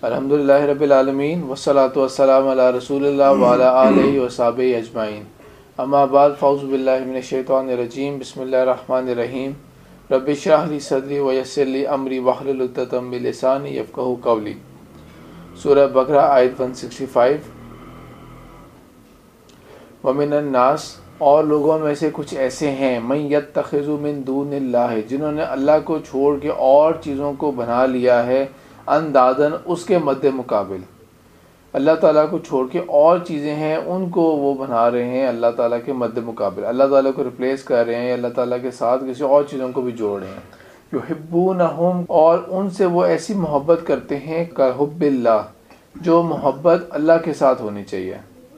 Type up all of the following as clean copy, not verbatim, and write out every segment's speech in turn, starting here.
الحمدللہ رب العالمین والصلاة والسلام علی رسول اللہ وعلی آلہ وصحبہ اجمعین، اما بعد، فاعوذ باللہ من الشیطان الرجیم، بسم اللہ الرحمن الرحیم۔ رب اشرح لی صدری ویسر لی امری واحلل عقدۃ من لسانی یفقہوا قولی۔ سورہ بقرہ آیت 165۔ ومن الناس، اور لوگوں میں سے کچھ ایسے ہیں، من یتخذ من دون اللہ، جنہوں نے اللہ کو چھوڑ کے اور چیزوں کو بنا لیا ہے، اندادن، اس کے مد مقابل۔ اللہ تعالیٰ کو چھوڑ کے اور چیزیں ہیں، ان کو وہ بنا رہے ہیں اللہ تعالیٰ کے مد مقابل، اللہ تعالیٰ کو ریپلیس کر رہے ہیں، اللہ تعالیٰ کے ساتھ کسی اور چیزوں کو بھی جوڑ رہے ہیں۔ یحبونہم، اور ان سے وہ ایسی محبت کرتے ہیں کہ حب اللہ، جو محبت اللہ کے ساتھ ہونی چاہیے۔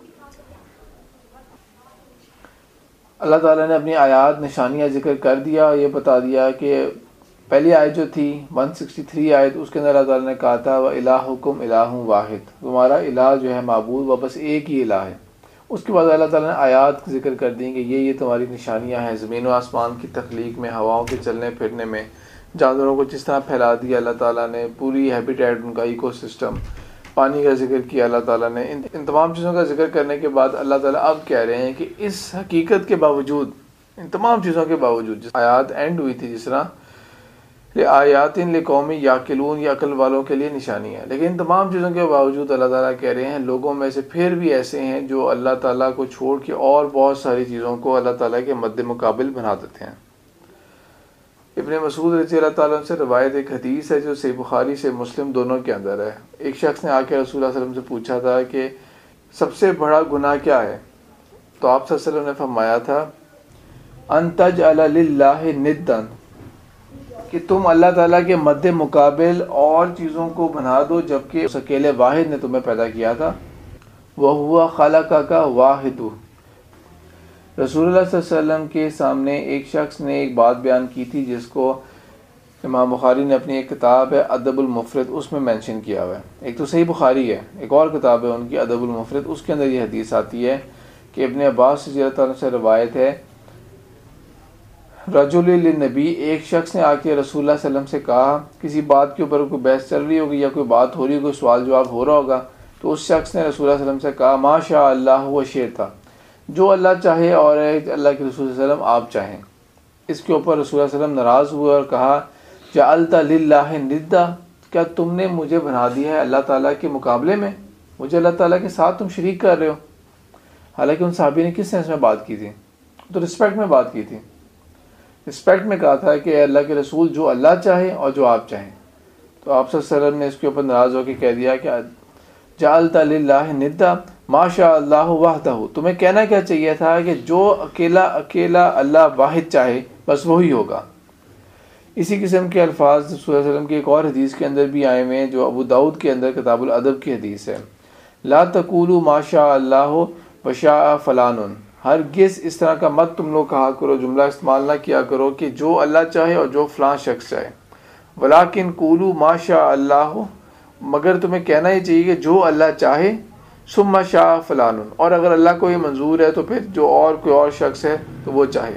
اللہ تعالیٰ نے اپنی آیات نشانیاں ذکر کر دیا، یہ بتا دیا کہ پہلی آیت جو تھی 163 آیت، اس کے اندر اللہ تعالیٰ نے کہا تھا وَإِلَٰهُكُمْ إِلَٰهٌ وَاحِدٌ، تمہارا الہ جو ہے معبود وہ بس ایک ہی الہ ہے۔ اس کے بعد اللہ تعالیٰ نے آیات ذکر کر دیں کہ یہ تمہاری نشانیاں ہیں، زمین و آسمان کی تخلیق میں، ہواؤں کے چلنے پھرنے میں، جانوروں کو جس طرح پھیلا دیا اللہ تعالیٰ نے، پوری ہیبیٹیٹ ان کا ایکو سسٹم، پانی کا ذکر کیا اللہ تعالیٰ نے۔ ان تمام چیزوں کا ذکر کرنے کے بعد اللہ تعالیٰ اب کہہ رہے ہیں کہ اس حقیقت کے باوجود، ان تمام چیزوں کے باوجود، جس آیات اینڈ ہوئی تھی جس طرح آیات لقوم یعقلون، یہ عقل والوں کے لیے نشانی ہے، لیکن ان تمام چیزوں کے باوجود اللہ تعالیٰ کہہ رہے ہیں لوگوں میں سے پھر بھی ایسے ہیں جو اللہ تعالیٰ کو چھوڑ کے اور بہت ساری چیزوں کو اللہ تعالیٰ کے مد مقابل بنا دیتے ہیں۔ ابن مسعود رضی اللہ تعالیٰ عنہ سے روایت ایک حدیث ہے جو صحیح بخاری سے مسلم دونوں کے اندر ہے۔ ایک شخص نے آ کے رسول اللہ صلی اللہ علیہ وسلم سے پوچھا تھا کہ سب سے بڑا گناہ کیا ہے؟ تو آپ صلی اللہ علیہ وسلم نے فرمایا تھا ان تجعل للہ ندا، کہ تم اللہ تعالیٰ کے مد مقابل اور چیزوں کو بنا دو جبکہ اس اکیلے واحد نے تمہیں پیدا کیا تھا۔ وَهُوَ خَلَقَكَ وَاحِدٌ، رسول اللہ صلی اللہ علیہ وسلم کے سامنے ایک شخص نے ایک بات بیان کی تھی جس کو امام بخاری نے اپنی ایک کتاب ہے ادب المفرد، اس میں مینشن کیا ہوا ہے۔ ایک تو صحیح بخاری ہے، ایک اور کتاب ہے ان کی ادب المفرد، اس کے اندر یہ حدیث آتی ہے کہ ابن عباس رضی اللہ تعالیٰ سے روایت ہے، رجل للنبی، ایک شخص نے آ کے رسول اللہ صلی اللہ علیہ وسلم سے کہا، کسی بات کے اوپر کوئی بحث چل رہی ہوگی یا کوئی بات ہو رہی ہوگی، کوئی سوال جواب ہو رہا ہوگا، تو اس شخص نے رسول اللہ صلی اللہ علیہ وسلم سے کہا ما شاء اللہ وشئت، جو اللہ چاہے اور اللہ کے رسول صلی اللہ علیہ وسلم آپ چاہیں۔ اس کے اوپر رسول اللہ صلی اللہ علیہ وسلم ناراض ہوئے اور کہا جعلت للہ ندا، کیا تم نے مجھے بنا دیا ہے اللہ تعالیٰ کے مقابلے میں، مجھے اللہ تعالیٰ کے ساتھ تم شریک کر رہے ہو۔ حالانکہ ان صحابی نے کس سینس میں بات کی تھی؟ تو رسپیکٹ میں بات کی تھی، رسپیکٹ میں کہا تھا کہ اللہ کے رسول جو اللہ چاہے اور جو آپ چاہیں۔ تو آپ صلی اللہ علیہ وسلم نے اس کے اوپر ناراض ہو کے کہہ دیا کہ جعلت للہ ندا ما شاء اللہ وحدہ، تمہیں کہنا کیا چاہیے تھا کہ جو اکیلا اللہ واحد چاہے بس وہی ہوگا۔ اسی قسم کے الفاظ رسول اللہ علیہ وسلم کی ایک اور حدیث کے اندر بھی آئے ہوئے ہیں جو ابو داؤد کے اندر کتاب الادب کی حدیث ہے، لا تقولوا ما شاء اللہ وشاء فلان، ہرگز اس طرح کا مت تم لوگ کہا کرو، جملہ استعمال نہ کیا کرو کہ جو اللہ چاہے اور جو فلاں شخص چاہے، ولیکن قولوا ما شاء اللہ، مگر تمہیں کہنا ہی چاہیے کہ جو اللہ چاہے، ثم شاء فلان، اور اگر اللہ کو یہ منظور ہے تو پھر جو اور کوئی اور شخص ہے تو وہ چاہے۔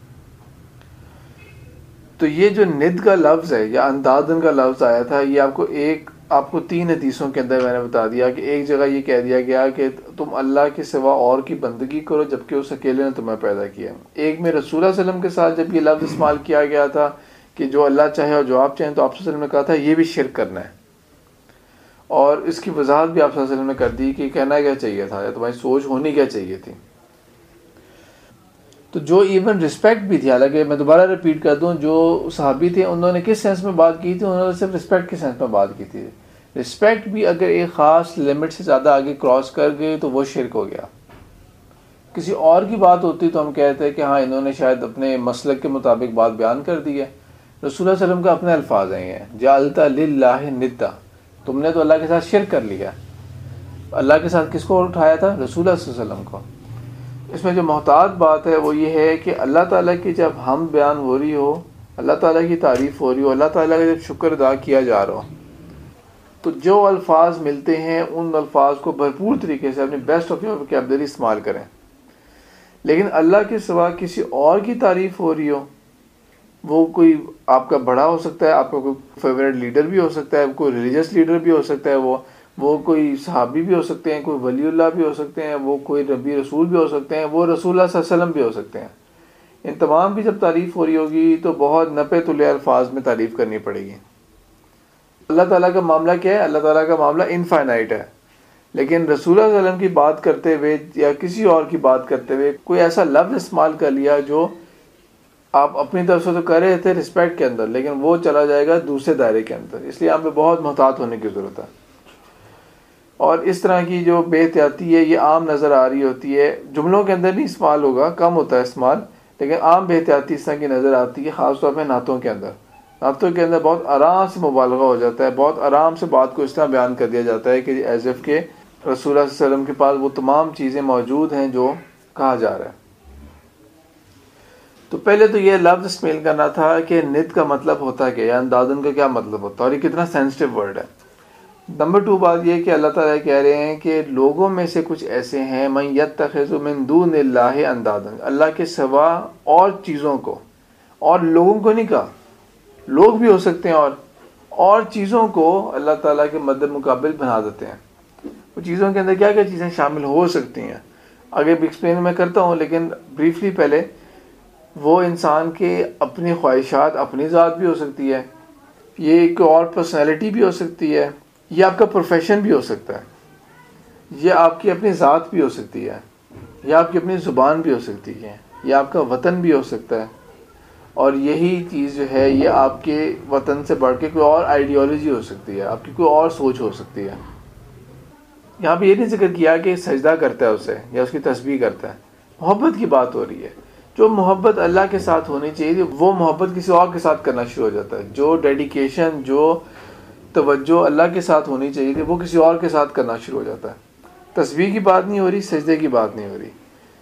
تو یہ جو ند کا لفظ ہے یا اندادن کا لفظ آیا تھا، یہ آپ کو 3 حدیثوں کے اندر میں نے بتا دیا کہ ایک جگہ یہ کہہ دیا گیا کہ تم اللہ کے سوا اور کی بندگی کرو جبکہ اس اکیلے نے تمہیں پیدا کیا۔ ایک میں رسول اللہ صلی اللہ علیہ وسلم کے ساتھ جب یہ لفظ استعمال کیا گیا تھا کہ جو اللہ چاہے اور جو آپ چاہیں، تو آپ صلی اللہ علیہ وسلم نے کہا تھا یہ بھی شرک کرنا ہے، اور اس کی وضاحت بھی آپ صلی اللہ علیہ وسلم نے کر دی کہ کہنا کیا چاہیے تھا یا تمہاری سوچ ہونی کیا چاہیے تھی۔ تو جو ایون رسپیکٹ بھی تھی، حالانکہ میں دوبارہ ریپیٹ کر دوں، جو صحابی تھے انہوں نے کس سینس میں بات کی تھی؟ انہوں نے صرف رسپیکٹ کے سینس میں بات کی تھی۔ رسپیکٹ بھی اگر ایک خاص لمٹ سے زیادہ آگے کراس کر گئی تو وہ شرک ہو گیا۔ کسی اور کی بات ہوتی تو ہم کہتے ہیں کہ ہاں انہوں نے شاید اپنے مسلک کے مطابق بات بیان کر دی ہے۔ رسول اللہ صلی اللہ علیہ وسلم کا اپنے الفاظ ہیں، جعلت للہ ندا، تم نے تو اللہ کے ساتھ شرک کر لیا۔ اللہ کے ساتھ کس کو اٹھایا تھا؟ رسول اللہ صلی اللہ علیہ وسلم کو۔ اس میں جو محتاط بات ہے وہ یہ ہے کہ اللہ تعالیٰ کی جب حمد بیان ہو رہی ہو، اللہ تعالیٰ کی تعریف ہو رہی ہو، اللہ تعالیٰ کا جب شکر ادا کیا جا رہا ہو، تو جو الفاظ ملتے ہیں ان الفاظ کو بھرپور طریقے سے اپنی بیسٹ آف یور وکیبلری استعمال کریں۔ لیکن اللہ کے سوا کسی اور کی تعریف ہو رہی ہو، وہ کوئی آپ کا بڑا ہو سکتا ہے، آپ کا کوئی فیوریٹ لیڈر بھی ہو سکتا ہے، کوئی ریلیجس لیڈر بھی ہو سکتا ہے، وہ کوئی صحابی بھی ہو سکتے ہیں، کوئی ولی اللہ بھی ہو سکتے ہیں، وہ کوئی نبی رسول بھی ہو سکتے ہیں، وہ رسول اللہ صلی اللہ علیہ وسلم بھی ہو سکتے ہیں. ان تمام کی جب تعریف ہو رہی ہوگی تو بہت نپے تلے الفاظ میں تعریف کرنی پڑے گی. اللہ تعالیٰ کا معاملہ کیا ہے؟ اللہ تعالیٰ کا معاملہ انفائنائٹ ہے، لیکن رسول اللہ صلی اللہ علیہ وسلم کی بات کرتے ہوئے یا کسی اور کی بات کرتے ہوئے کوئی ایسا لفظ استعمال کر لیا جو آپ اپنی طرف سے تو کر رہے تھے رسپیکٹ کے اندر، لیکن وہ چلا جائے گا دوسرے دائرے کے اندر. اس لیے آپ پہ بہت محتاط ہونے کی ضرورت ہے. اور اس طرح کی جو بے احتیاطی ہے یہ عام نظر آ رہی ہوتی ہے، جملوں کے اندر نہیں استعمال ہوگا، کم ہوتا ہے استعمال، لیکن عام بے احتیاطی اس طرح کی نظر آتی ہے، خاص طور پہ نعتوں کے اندر. نعتوں کے اندر بہت آرام سے مبالغہ ہو جاتا ہے، بہت آرام سے بات کو اس طرح بیان کر دیا جاتا ہے کہ ایز اف کہ رسول اللہ صلی اللہ علیہ وسلم کے پاس وہ تمام چیزیں موجود ہیں جو کہا جا رہا ہے. تو پہلے تو یہ لفظ استعمال کرنا تھا کہ ند کا مطلب ہوتا کیا ہے، اندازن کا کیا مطلب ہوتا ہے، اور یہ کتنا سینسٹیو ورڈ ہے. نمبر 2 بات یہ کہ اللہ تعالیٰ کہہ رہے ہیں کہ لوگوں میں سے کچھ ایسے ہیں من یتخذ من دون اللہ اندادا، اللہ کے سوا اور چیزوں کو، اور لوگوں کو نہیں کہا، لوگ بھی ہو سکتے ہیں، اور چیزوں کو اللہ تعالیٰ کے مد مقابل بنا دیتے ہیں. وہ چیزوں کے اندر کیا کیا چیزیں شامل ہو سکتی ہیں آگے بھی ایکسپلین میں کرتا ہوں، لیکن بریفلی پہلے وہ انسان کے اپنی خواہشات، اپنی ذات بھی ہو سکتی ہے، یہ ایک اور پرسنالٹی بھی ہو سکتی ہے، یہ آپ کا پروفیشن بھی ہو سکتا ہے، یہ آپ کی اپنی ذات بھی ہو سکتی ہے، یہ آپ کی اپنی زبان بھی ہو سکتی ہے، یہ آپ کا وطن بھی ہو سکتا ہے، اور یہی چیز جو ہے یہ آپ کے وطن سے بڑھ کے کوئی اور آئیڈیالوجی ہو سکتی ہے، آپ کی کوئی اور سوچ ہو سکتی ہے. یہاں پہ یہ نہیں ذکر کیا کہ سجدہ کرتا ہے اسے یا اس کی تسبیح کرتا ہے، محبت کی بات ہو رہی ہے. جو محبت اللہ کے ساتھ ہونی چاہیے وہ محبت کسی اور کے ساتھ کرنا شروع ہو جاتا ہے. جو ڈیڈیکیشن، جو توجہ اللہ کے ساتھ ہونی چاہیے تھی وہ کسی اور کے ساتھ کرنا شروع ہو جاتا ہے. تسبیح کی بات نہیں ہو رہی، سجدے کی بات نہیں ہو رہی.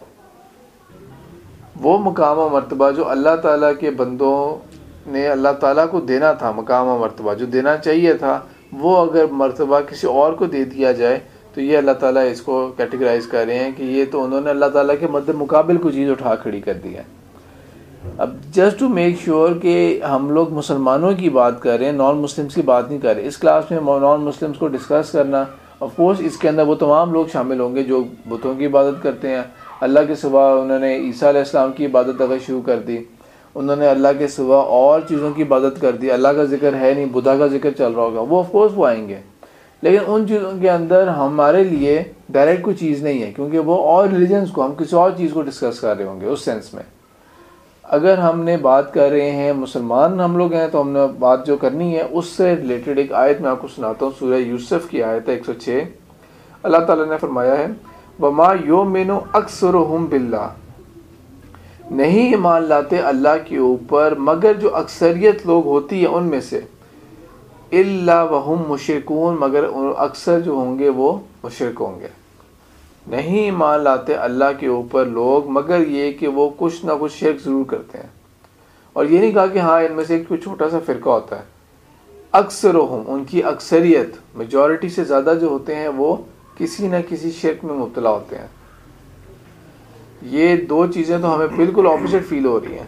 وہ مقام و مرتبہ جو اللہ تعالیٰ کے بندوں نے اللہ تعالیٰ کو دینا تھا، مقام و مرتبہ جو دینا چاہیے تھا، وہ اگر مرتبہ کسی اور کو دے دیا جائے تو یہ اللہ تعالیٰ اس کو کیٹیگرائز کر رہے ہیں کہ یہ تو انہوں نے اللہ تعالیٰ کے مد مقابل کوئی چیز اٹھا کھڑی کر دی ہے. اب جسٹ ٹو میک شیور کہ ہم لوگ مسلمانوں کی بات کر رہے ہیں، نان مسلمس کی بات نہیں کر رہے. اس کلاس میں نان مسلمس کو ڈسکس کرنا، آف کورس اس کے اندر وہ تمام لوگ شامل ہوں گے جو بتوں کی عبادت کرتے ہیں. اللہ کے سوا انہوں نے عیسیٰ علیہ السلام کی عبادت اگر شروع کر دی، انہوں نے اللہ کے سوا اور چیزوں کی عبادت کر دی، اللہ کا ذکر ہے نہیں، بدھا کا ذکر چل رہا ہوگا، وہ آف کورس وہ آئیں گے. لیکن ان چیزوں کے اندر ہمارے لیے ڈائریکٹ کوئی چیز نہیں ہے، کیونکہ وہ اور ریلیجنس کو، ہم کسی اور چیز کو ڈسکس کر رہے ہوں گے اس سینس میں. اگر ہم نے بات کر رہے ہیں مسلمان ہم لوگ ہیں تو ہم نے بات جو کرنی ہے اس سے ریلیٹڈ ایک آیت میں آپ کو سناتا ہوں. سورہ یوسف کی آیت ہے 106. اللہ تعالیٰ نے فرمایا ہے وَمَا يُؤْمِنُ أَكْثَرُهُمْ بِاللَّهِ، نہیں ایمان لاتے اللہ کے اوپر مگر جو اکثریت لوگ ہوتی ہے ان میں سے، إِلَّا وَهُمْ مُشْرِكُونَ، مگر اکثر جو ہوں گے وہ مشرک ہوں گے. نہیں ایمان لاتے اللہ کے اوپر لوگ مگر یہ کہ وہ کچھ نہ کچھ شرک ضرور کرتے ہیں. اور یہ نہیں کہا کہ ہاں ان میں سے کوئی چھوٹا سا فرقہ ہوتا ہے. اکثرہم، ان کی اکثریت، میجورٹی سے زیادہ جو ہوتے ہیں وہ کسی نہ کسی شرک میں مبتلا ہوتے ہیں. یہ دو چیزیں تو ہمیں بالکل اپوزٹ فیل ہو رہی ہیں.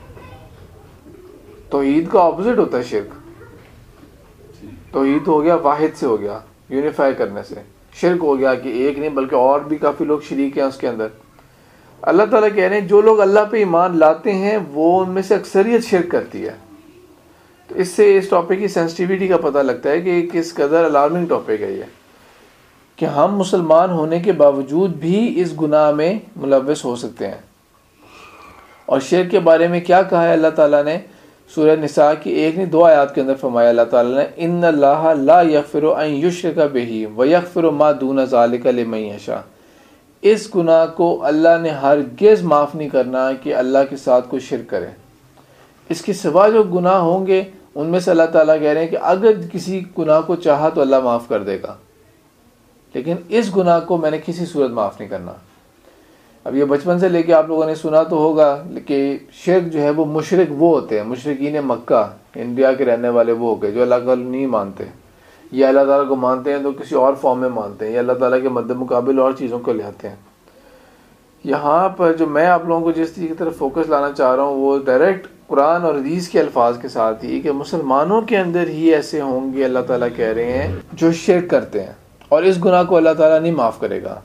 توحید کا اپوزٹ ہوتا ہے شرک. توحید ہو گیا واحد سے، ہو گیا یونیفائی کرنے سے. شرک ہو گیا کہ ایک نہیں بلکہ اور بھی کافی لوگ شریک ہیں اس کے اندر. اللہ تعالیٰ کہہ رہے ہیں جو لوگ اللہ پہ ایمان لاتے ہیں وہ ان میں سے اکثریت شرک کرتی ہے. تو اس سے اس ٹاپک کی سینسٹیوٹی کا پتہ لگتا ہے کہ کس قدر الارمنگ ٹاپک ہے یہ، کہ ہم مسلمان ہونے کے باوجود بھی اس گناہ میں ملوث ہو سکتے ہیں. اور شرک کے بارے میں کیا کہا ہے اللہ تعالیٰ نے؟ سورہ نساء کی 1 نہیں 2 آیات کے اندر فرمایا اللہ تعالیٰ نے ان اللہ لا یغفر ان یشرک بہ ویغفر ما دون ذلک لمن یشاء. اس گناہ کو اللہ نے ہرگز معاف نہیں کرنا کہ اللہ کے ساتھ کوئی شرک کرے. اس کے سوا جو گناہ ہوں گے ان میں سے اللہ تعالیٰ کہہ رہے ہیں کہ اگر کسی گناہ کو چاہا تو اللہ معاف کر دے گا، لیکن اس گناہ کو میں نے کسی صورت معاف نہیں کرنا. اب یہ بچپن سے لے کے آپ لوگوں نے سنا تو ہوگا کہ شرک جو ہے وہ مشرک وہ ہوتے ہیں، مشرکین مکہ، انڈیا کے رہنے والے وہ ہو گئے جو اللہ کو نہیں مانتے، یا اللہ تعالیٰ کو مانتے ہیں تو کسی اور فارم میں مانتے ہیں، یا اللہ تعالیٰ کے مد مقابل اور چیزوں کو لے آتے ہیں. یہاں پر جو میں آپ لوگوں کو جس چیز کی طرف فوکس لانا چاہ رہا ہوں وہ ڈائریکٹ قرآن اور حدیث کے الفاظ کے ساتھ ہی کہ مسلمانوں کے اندر ہی ایسے ہوں گے، اللہ تعالیٰ کہہ رہے ہیں، جو شرک کرتے ہیں، اور اس گناہ کو اللہ تعالیٰ نہیں معاف کرے گا۔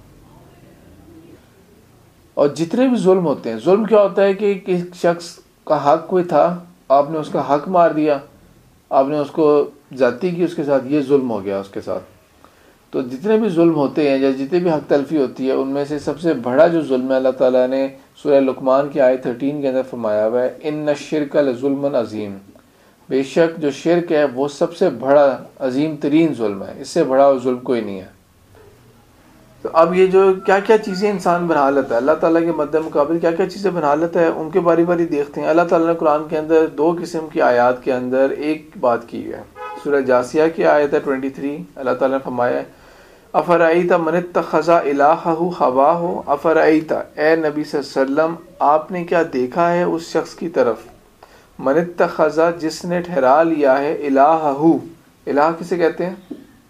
اور جتنے بھی ظلم ہوتے ہیں، ظلم کیا ہوتا ہے کہ کسی شخص کا حق کوئی تھا، آپ نے اس کا حق مار دیا، آپ نے اس کو زیادتی کی اس کے ساتھ، یہ ظلم ہو گیا اس کے ساتھ۔ تو جتنے بھی ظلم ہوتے ہیں یا جتنے بھی حق تلفی ہوتی ہے، ان میں سے سب سے بڑا جو ظلم ہے، اللہ تعالیٰ نے سورہ لقمان کی آیت 13 کے اندر فرمایا ہوا ہے، ان الشرک لظلم عظیم، بے شک جو شرک ہے وہ سب سے بڑا عظیم ترین ظلم ہے، اس سے بڑا ظلم کوئی نہیں ہے۔ تو اب یہ جو کیا کیا چیزیں انسان بنا لیتا ہے اللہ تعالیٰ کے مد مقابل، کیا کیا چیزیں بنا لیتا ہے، ان کے باری باری دیکھتے ہیں۔ اللہ تعالیٰ نے قرآن کے اندر 2 قسم کی آیات کے اندر ایک بات کی ہے۔ سورہ جاسیہ کی آیت ہے 23، اللہ تعالیٰ نے فرمایا افرأیت من اتخذ الہہ ہواہ، افرأیت، اے نبی صلی اللہ علیہ وسلم آپ نے کیا دیکھا ہے اس شخص کی طرف، من اتخذ جس نے ٹھہرا لیا ہے، الہہ، الہ کسے کہتے ہیں؟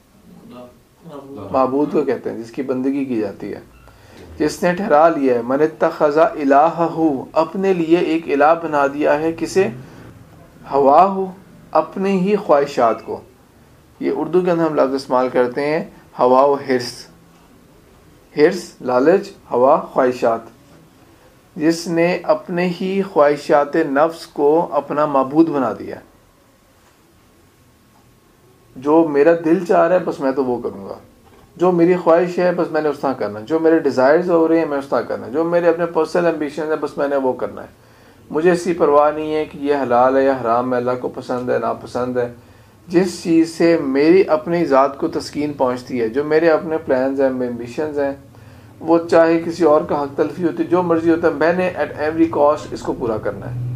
معبود کو کہتے ہیں، جس کی بندگی کی جاتی ہے، جس نے ٹھہرا لیا ہے، من اتخذ الہہ، اپنے لیے ایک الہ بنا دیا ہے، کسے؟ ہواہ، اپنے ہی خواہشات کو۔ یہ اردو کے اندر ہم لفظ استعمال کرتے ہیں ہوا و حرص، حرص لالچ، ہوا خواہشات، جس نے اپنے ہی خواہشات نفس کو اپنا معبود بنا دیا۔ جو میرا دل چاہ رہا ہے بس میں تو وہ کروں گا، جو میری خواہش ہے بس میں نے اس طرح کرنا، جو میرے ڈیزائرز ہو رہے ہیں میں اس طرح کرنا، جو میرے اپنے پرسنل ایمبیشن ہے بس میں نے وہ کرنا ہے۔ مجھے اس کی پرواہ نہیں ہے کہ یہ حلال ہے یا حرام ہے، اللہ کو پسند ہے ناپسند ہے۔ جس چیز سے میری اپنی ذات کو تسکین پہنچتی ہے، جو میرے اپنے پلانز ہیں، ایمبیشنز ہیں، وہ چاہے کسی اور کا حق تلفی ہوتی، جو مرضی ہوتا ہے، میں نے ایٹ ایوری کاسٹ اس کو پورا کرنا ہے۔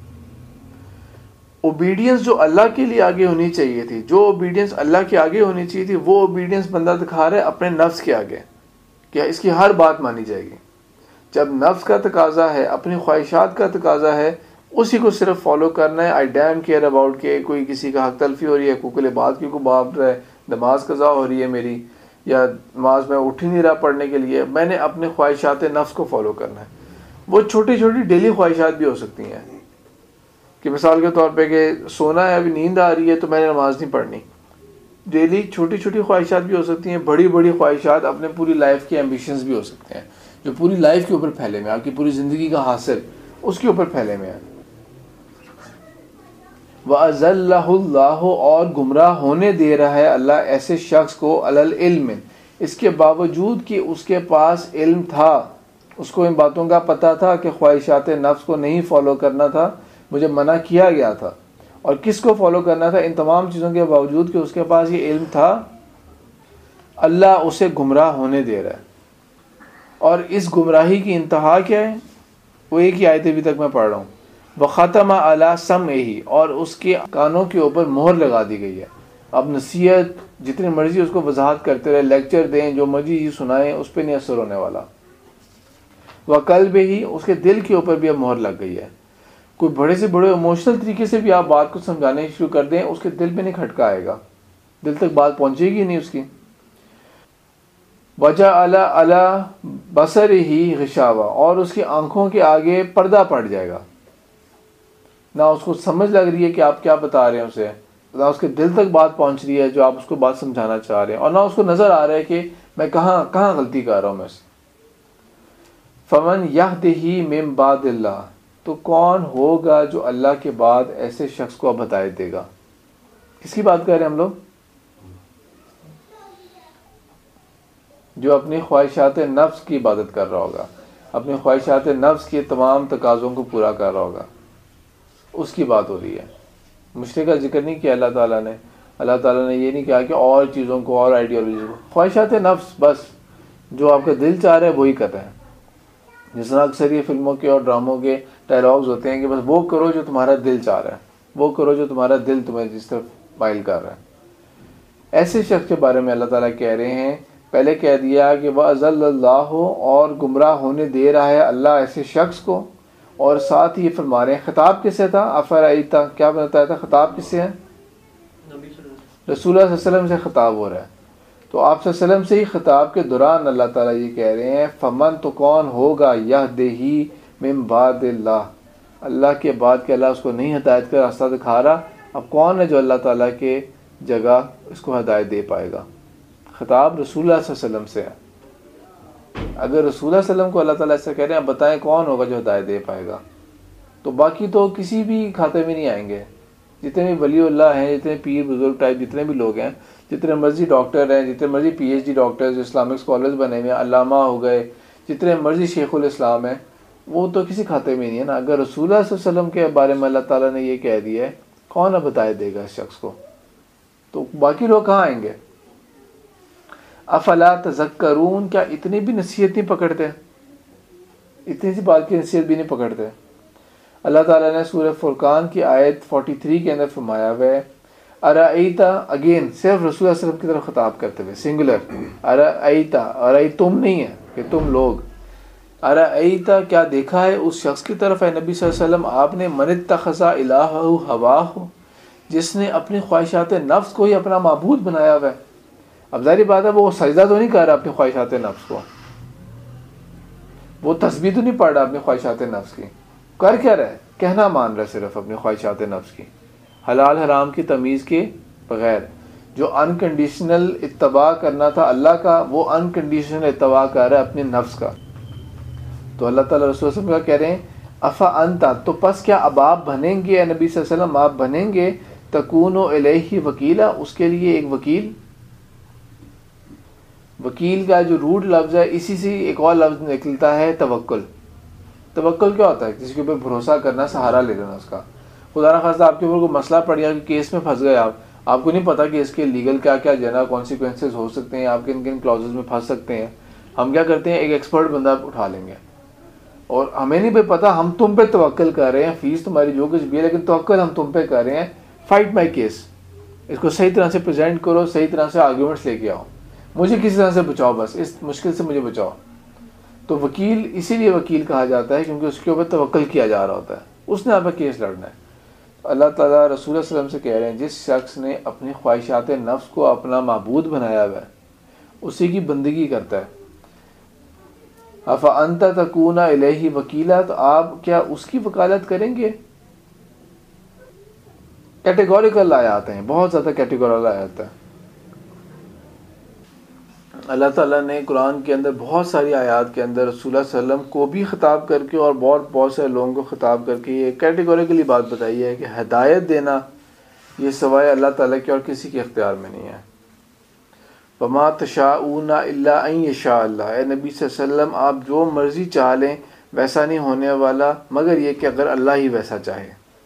اوبیڈینس جو اللہ کے لیے آگے ہونی چاہیے تھی، جو اوبیڈینس اللہ کے آگے ہونی چاہیے تھی، وہ اوبیڈینس بندہ دکھا رہا ہے اپنے نفس کے آگے، کہ اس کی ہر بات مانی جائے گی۔ جب نفس کا تقاضا ہے، اپنی خواہشات کا تقاضا ہے، اسی کو صرف فالو کرنا ہے۔ آئی ڈیم کیئر اباؤٹ کہ کوئی کسی کا حق تلفی ہو رہی ہے، حقوق العباد کی کوئی بات ہے، نماز قضا ہو رہی ہے میری، یا نماز میں اٹھ ہی نہیں رہا پڑھنے کے لیے، میں نے اپنے خواہشات نفس کو فالو کرنا ہے۔ وہ چھوٹی چھوٹی ڈیلی خواہشات بھی ہو سکتی ہیں، کہ مثال کے طور پہ کہ سونا ہے، ابھی نیند آ رہی ہے تو میں نے نماز نہیں پڑھنی۔ ڈیلی چھوٹی چھوٹی خواہشات بھی ہو سکتی ہیں، بڑی بڑی خواہشات اپنے پوری لائف کے ایمبیشنز بھی ہو سکتے ہیں، جو پوری لائف کے اوپر پھیلے میں، آپ کی پوری زندگی کا حاصل اس کے اوپر پھیلے میں ہے۔ وَأَذَلَّهُ اللَّهُ، اور گمراہ ہونے دے رہا ہے اللہ ایسے شخص کو، عَلَى الْعِلْمِ، اس کے باوجود کہ اس کے پاس علم تھا، اس کو ان باتوں کا پتہ تھا کہ خواہشات نفس کو نہیں فالو کرنا تھا، مجھے منع کیا گیا تھا، اور کس کو فالو کرنا تھا، ان تمام چیزوں کے باوجود کہ اس کے پاس یہ علم تھا، اللہ اسے گمراہ ہونے دے رہا ہے۔ اور اس گمراہی کی انتہا کیا ہے؟ وہ ایک ہی آیت ابھی تک میں پڑھ رہا ہوں، وَخَتَمَ عَلَى سَمْعِهِ، اور اس کے کانوں کے اوپر مہر لگا دی گئی ہے۔ اب نصیحت جتنی مرضی اس کو وضاحت کرتے رہے، لیکچر دیں، جو مرضی سنائیں، اس پہ نہیں اثر ہونے والا۔ وَقَلْبِهِ، اس کے دل کے اوپر بھی اب مہر لگ گئی ہے۔ کوئی بڑے سے بڑے ایموشنل طریقے سے بھی آپ بات کو سمجھانے شروع کر دیں، اس کے دل پہ نہیں کھٹکا آئے گا، دل تک بات پہنچے گی نہیں اس کی۔ وَجَعَلَ عَلَى بَصَرِهِ غِشَاوَةً، اور اس کی آنکھوں کے آگے پردہ پڑ جائے گا، نہ اس کو سمجھ لگ رہی ہے کہ آپ کیا بتا رہے ہیں اسے، نہ اس کے دل تک بات پہنچ رہی ہے جو آپ اس کو بات سمجھانا چاہ رہے ہیں، اور نہ اس کو نظر آ رہا ہے کہ میں کہاں غلطی کر رہا ہوں میں سے۔ فَمَنْ يَهْدِهِ مِنْ بَعْدِ اللَّهِ، تو کون ہوگا جو اللہ کے بعد ایسے شخص کو اب ہدایت دے گا؟ کس کی بات کر رہے ہیں ہم لوگ؟ جو اپنی خواہشات نفس کی عبادت کر رہا ہوگا، اپنی خواہشات نفس کے تمام تقاضوں کو پورا کر رہا ہوگا، اس کی بات ہو رہی ہے۔ مشرک کا ذکر نہیں کیا اللہ تعالیٰ نے۔ اللہ تعالیٰ نے یہ نہیں کہا کہ اور چیزوں کو، اور آئیڈیالوجی کو، خواہشات نفس، بس جو آپ کا دل چاہ رہا ہے وہی کر رہے ہیں۔ جس طرح اکثر یہ فلموں کے اور ڈراموں کے ڈائلاگز ہوتے ہیں کہ بس وہ کرو جو تمہارا دل چاہ رہا ہے، وہ کرو جو تمہارا دل تمہیں جس طرف مائل کر رہا ہے۔ ایسے شخص کے بارے میں اللہ تعالیٰ کہہ رہے ہیں، پہلے کہہ دیا کہ وَأَضَلَّ اللَّهُ، اور گمراہ ہونے دے رہا ہے اللہ ایسے شخص کو، اور ساتھ ہی فرما رہے ہیں خطاب کس سے تھا؟ افرأیت، کیا بتایا تھا خطاب کس سے ہے؟ رسول اللہ صلی اللہ علیہ وسلم سے خطاب ہو رہا ہے۔ تو آپ صلی اللہ علیہ وسلم سے ہی خطاب کے دوران اللہ تعالیٰ یہ کہہ رہے ہیں فمن، تو کون ہوگا، یہدہ مِن بعد اللہ، اللہ کے بعد کہ اللہ اس کو نہیں ہدایت کا راستہ دکھا رہا، اب کون ہے جو اللہ تعالیٰ کے جگہ اس کو ہدایت دے پائے گا؟ خطاب رسول اللہ صلی اللہ علیہ وسلم سے ہے۔ اگر رسول اللہ صلی اللہ علیہ وسلم کو اللہ تعالیٰ ایسا کہہ رہے ہیں، بتائیں کون ہوگا جو ہدایت دے پائے گا؟ تو باقی تو کسی بھی کھاتے میں نہیں آئیں گے۔ جتنے بھی ولی اللہ ہیں، جتنے پیر بزرگ ٹائپ جتنے بھی لوگ ہیں، جتنے مرضی ڈاکٹر ہیں، جتنے مرضی P H D doctors Islamic scholars بنے ہوئے ہیں، علامہ ہو گئے، جتنے مرضی شیخ الاسلام ہیں، وہ تو کسی کھاتے میں نہیں ہے نا۔ اگر رسول اللہ صلی اللہ علیہ وسلم کے بارے میں اللہ تعالیٰ نے یہ کہہ دیا ہے، کون اب ہدایت دے گا اس شخص کو؟ تو باقی لوگ کہاں آئیں گے؟ افلا تذکرون، کیا اتنی بھی نصیحت نہیں پکڑتے؟ اتنی سی بات کی نصیحت بھی نہیں پکڑتے؟ اللہ تعالیٰ نے سورہ فرقان کی آیت 43 کے اندر فرمایا ہوا ہے، ارائیتا، اگین صرف رسول اللہ صلی اللہ علیہ وسلم کی طرف خطاب کرتے ہوئے سنگولر، ارائیتا، ارائیتم نہیں ہے کہ تم لوگ، ارائیتا کیا دیکھا ہے اس شخص کی طرف ہے نبی صلی اللہ علیہ وسلم آپ نے، من اتخذ الہہ ہواہ، جس نے اپنی خواہشات نفس کو ہی اپنا معبود بنایا ہوا ہے۔ اب ظاہری بات ہے وہ سجدہ تو نہیں کر رہا اپنی خواہشات نفس کو، وہ تسبیح تو نہیں پڑھ رہا اپنی خواہشات نفس کی، کر کیا رہا ہے؟ کہنا مان رہا ہے صرف اپنی خواہشات نفس کی، حلال حرام کی تمیز کے بغیر۔ جو انکنڈیشنل اتباع کرنا تھا اللہ کا، وہ انکنڈیشنل اتباع کر رہا ہے اپنے نفس کا۔ تو اللہ تعالیٰ رسول صلی اللہ علیہ وسلم کا کہہ رہے ہیں، افا انتا، تو پس کیا اب آپ بنیں گے اے نبی صلی اللہ علیہ وسلم، آپ بنیں گے تکونو الیہ وکیلا، اس کے لیے ایک وکیل۔ وکیل کا جو روٹ لفظ ہے، اسی سے ایک اور لفظ نکلتا ہے توکل۔ توکل کیا ہوتا ہے؟ کسی کے اوپر بھروسہ کرنا، سہارا لے لینا اس کا۔ خدا نخواستہ آپ کے اوپر کوئی مسئلہ پڑ گیا کہ کیس میں پھنس گئے آپ کو نہیں پتا کہ اس کے لیگل کیا کیا جنرل کانسیکوینسز ہو سکتے ہیں، آپ کن کن کلازز میں پھنس سکتے ہیں۔ ہم کیا کرتے ہیں، ایک ایکسپرٹ بندہ اٹھا لیں گے، اور ہمیں نہیں بھی پتا، ہم تم پہ توکل کر رہے ہیں، فیس تمہاری جو کچھ بھی ہے، لیکن توکل ہم تم پہ کر رہے ہیں، فائٹ مائی کیس، اس کو صحیح طرح سے پریزنٹ کرو، صحیح طرح سے آرگیومنٹس لے کے آؤ، مجھے کسی طرح سے بچاؤ، بس اس مشکل سے مجھے بچاؤ۔ تو وکیل اسی لیے وکیل کہا جاتا ہے کیونکہ اس کے اوپر توکل کیا جا رہا ہوتا ہے، اس نے آپ کا کیس لڑنا ہے۔ اللہ تعالیٰ رسول اللہ صلی اللہ علیہ وسلم سے کہہ رہے ہیں، جس شخص نے اپنی خواہشات نفس کو اپنا معبود بنایا ہوا ہے، اسی کی بندگی کرتا ہے۔ افانت تکون الیہ وکیلا، تو آپ کیا اس کی وکالت کریں گے؟ کیٹیگوریکل آیات ہیں، بہت زیادہ کیٹیگوریکل آیات ہیں۔ اللہ تعالیٰ نے قرآن کے اندر بہت ساری آیات کے اندر رسول اللہ صلی اللہ علیہ وسلم کو بھی خطاب کر کے اور بہت سے لوگوں کو خطاب کر کے یہ کیٹیگوریکلی بات بتائی ہے کہ ہدایت دینا یہ سوائے اللہ تعالیٰ کے اور کسی کے اختیار میں نہیں ہے۔ وما تشاءون الا ان یشاء اللہ، اے نبی صلی اللہ علیہ وسلم آپ جو مرضی چاہ لیں ویسا نہیں ہونے والا مگر یہ کہ اگر اللہ ہی ویسا چاہے۔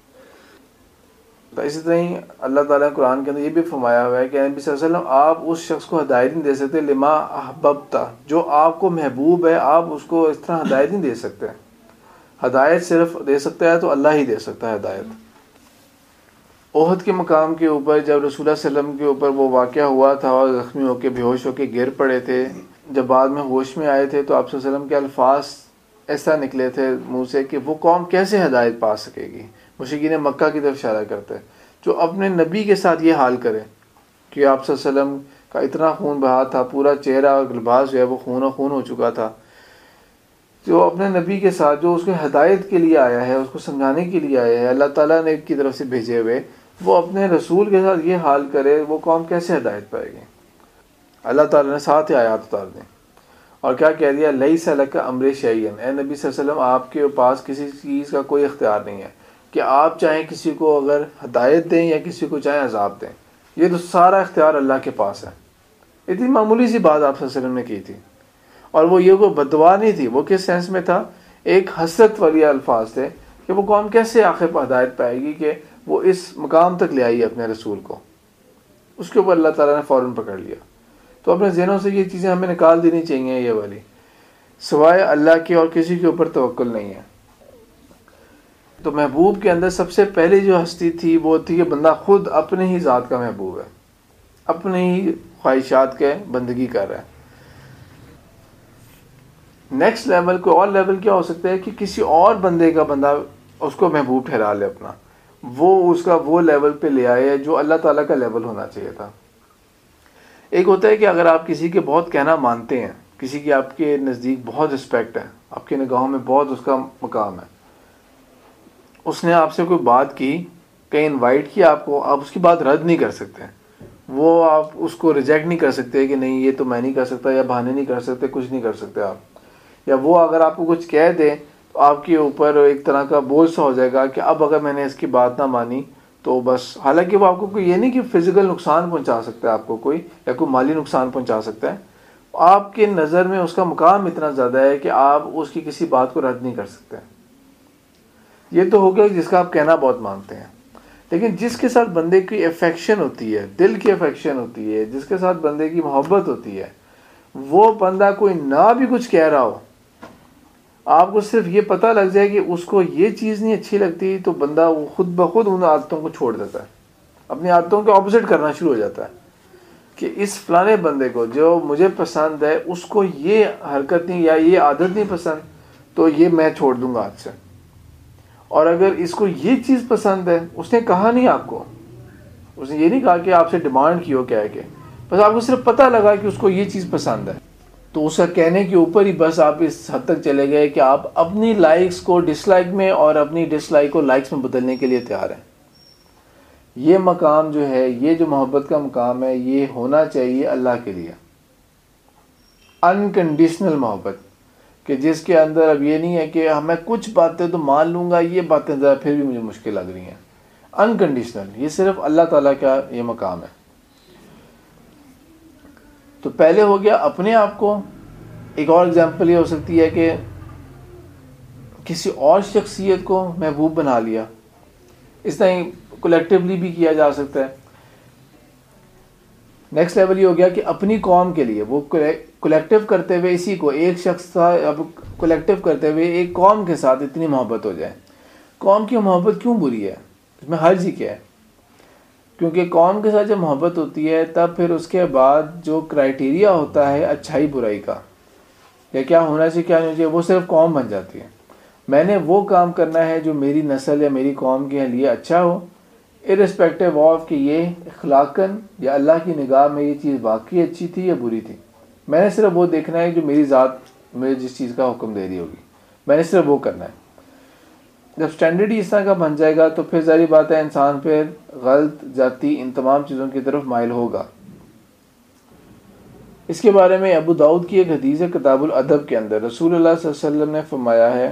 تو اسی طرح ہی اللہ تعالیٰ نے قرآن کے اندر یہ بھی فرمایا ہوا ہے کہ نبی صلی اللہ علیہ وسلم آپ اس شخص کو ہدایت نہیں دے سکتے، لما احببتا، جو آپ کو محبوب ہے آپ اس کو اس طرح ہدایت نہیں دے سکتے۔ ہدایت صرف دے سکتا ہے تو اللہ ہی دے سکتا ہے ہدایت۔ احد کے مقام کے اوپر جب رسول اللہ صلی اللہ علیہ وسلم کے اوپر وہ واقعہ ہوا تھا اور زخمی ہو کے بے ہوش ہو کے گر پڑے تھے، جب بعد میں ہوش میں آئے تھے تو آپ صلی اللہ علیہ وسلم کے الفاظ ایسا نکلے تھے منہ سے کہ وہ قوم کیسے ہدایت پا سکے گی۔ مشرکین مکہ کی طرف اشارہ کرتے جو اپنے نبی کے ساتھ یہ حال کرے کہ آپ صلی اللہ علیہ وسلم کا اتنا خون بہا تھا، پورا چہرہ اور لباس جو ہے وہ خون و خون ہو چکا تھا، جو اپنے نبی کے ساتھ جو اس کو ہدایت کے لیے آیا ہے، اس کو سمجھانے کے لیے آیا ہے، اللہ تعالیٰ نے کی طرف سے بھیجے ہوئے، وہ اپنے رسول کے ساتھ یہ حال کرے، وہ قوم کیسے ہدایت پائے گی؟ اللہ تعالیٰ نے ساتھ ہی آیات اتار دیں اور کیا کہہ دیا، لیس لک امر شیئن، اے نبی صلی اللہ علیہ وسلم آپ کے پاس کسی چیز کا کوئی اختیار نہیں ہے کہ آپ چاہیں کسی کو اگر ہدایت دیں یا کسی کو چاہیں عذاب دیں، یہ تو سارا اختیار اللہ کے پاس ہے۔ اتنی معمولی سی بات آپ صلی اللہ علیہ وسلم نے کی تھی، اور وہ یہ کوئی بددعا نہیں تھی، وہ کس سینس میں تھا، ایک حسرت والی الفاظ تھے کہ وہ قوم کیسے آخر پر ہدایت پائے گی کہ وہ اس مقام تک لے آئی اپنے رسول کو۔ اس کے اوپر اللہ تعالیٰ نے فوراً پکڑ لیا۔ تو اپنے ذہنوں سے یہ چیزیں ہمیں نکال دینی چاہیے، یہ والی سوائے اللہ کے اور کسی کے اوپر توکل نہیں ہے۔ تو محبوب کے اندر سب سے پہلی جو ہستی تھی وہ تھی کہ بندہ خود اپنے ہی ذات کا محبوب ہے، اپنے ہی خواہشات کے بندگی کر رہا ہے۔ نیکسٹ لیول کوئی اور لیول کیا ہو سکتا ہے کہ کسی اور بندے کا بندہ اس کو محبوب ٹھہرا لے اپنا، وہ اس کا وہ لیول پہ لے آئے جو اللہ تعالیٰ کا لیول ہونا چاہیے تھا۔ ایک ہوتا ہے کہ اگر آپ کسی کے بہت کہنا مانتے ہیں، کسی کی آپ کے نزدیک بہت رسپیکٹ ہے، آپ کی نگاہوں میں بہت اس کا مقام ہے، اس نے آپ سے کوئی بات کی، کہیں انوائٹ کیا آپ کو، آپ اس کی بات رد نہیں کر سکتے، وہ آپ اس کو ریجیکٹ نہیں کر سکتے کہ نہیں یہ تو میں نہیں کر سکتا، یا بہانے نہیں کر سکتے، کچھ نہیں کر سکتے آپ. یا وہ اگر آپ کو کچھ کہہ دے تو آپ کے اوپر ایک طرح کا بوجھ سا ہو جائے گا کہ اب اگر میں نے اس کی بات نہ مانی تو بس. حالانکہ وہ آپ کو کوئی یہ نہیں کہ فزیکل نقصان پہنچا سکتا ہے آپ کو کوئی، یا کوئی مالی نقصان پہنچا سکتا ہے، آپ کے نظر میں اس کا مقام اتنا زیادہ ہے کہ آپ اس کی کسی بات کو رد نہیں کر سکتے. یہ تو ہو گیا جس کا آپ کہنا بہت مانتے ہیں. لیکن جس کے ساتھ بندے کی افیکشن ہوتی ہے، دل کی افیکشن ہوتی ہے، جس کے ساتھ بندے کی محبت ہوتی ہے، وہ بندہ کوئی نہ بھی کچھ کہہ رہا ہو، آپ کو صرف یہ پتہ لگ جائے کہ اس کو یہ چیز نہیں اچھی لگتی، تو بندہ وہ خود بخود ان عادتوں کو چھوڑ دیتا ہے، اپنی عادتوں کے اپوزٹ کرنا شروع ہو جاتا ہے کہ اس فلانے بندے کو جو مجھے پسند ہے اس کو یہ حرکت نہیں یا یہ عادت نہیں پسند، تو یہ میں چھوڑ دوں گا آج سے. اور اگر اس کو یہ چیز پسند ہے، اس نے کہا نہیں آپ کو، اس نے یہ نہیں کہا کہ آپ سے ڈیمانڈ کی ہو کہہ کے، بس آپ کو صرف پتہ لگا کہ اس کو یہ چیز پسند ہے، تو اس کا کہنے کے اوپر ہی بس آپ اس حد تک چلے گئے کہ آپ اپنی لائکس کو ڈس لائک میں اور اپنی ڈس لائک کو لائکس میں بدلنے کے لیے تیار ہیں. یہ مقام جو ہے، یہ جو محبت کا مقام ہے، یہ ہونا چاہیے اللہ کے لیے انکنڈیشنل محبت، کہ جس کے اندر اب یہ نہیں ہے کہ میں کچھ باتیں تو مان لوں گا، یہ باتیں ذرا پھر بھی مجھے مشکل لگ رہی ہیں. انکنڈیشنل، یہ صرف اللہ تعالیٰ کا یہ مقام ہے. تو پہلے ہو گیا اپنے آپ کو. ایک اور اگزامپل یہ ہو سکتی ہے کہ کسی اور شخصیت کو محبوب بنا لیا. اس طرح کولیکٹیولی بھی کیا جا سکتا ہے. نیکسٹ لیول یہ ہو گیا کہ اپنی قوم کے لیے وہ کولیکٹیو کرتے ہوئے، اسی کو ایک شخص تھا، اب کولیکٹیو کرتے ہوئے ایک قوم کے ساتھ اتنی محبت ہو جائے. قوم کی محبت کیوں بری ہے؟ اس میں حرج ہی کیا ہے؟ کیونکہ قوم کے ساتھ جب محبت ہوتی ہے تب پھر اس کے بعد جو کرائٹیریا ہوتا ہے اچھائی برائی کا، یا کیا ہونا چاہیے کیا نہیں ہونا چاہیے، وہ صرف قوم بن جاتی ہے. میں نے وہ کام کرنا ہے جو میری نسل یا میری قوم کے لیے اچھا ہو، ارسپیکٹیو آف کہ یہ اخلاقاً یا اللہ کی نگاہ میں یہ چیز واقعی اچھی تھی یا بری تھی. میں نے صرف وہ دیکھنا ہے جو میری ذات مجھے جس چیز کا حکم دے رہی ہوگی، میں نے صرف وہ کرنا ہے. جب سٹینڈرڈ ہی اس طرح کا بن جائے گا تو پھر ظاہری بات ہے انسان پھر غلط، جاتی، ان تمام چیزوں کی طرف مائل ہوگا. اس کے بارے میں ابو داؤد کی ایک حدیث ہے کتاب الادب کے اندر، رسول اللہ صلی اللہ علیہ وسلم نے فرمایا ہے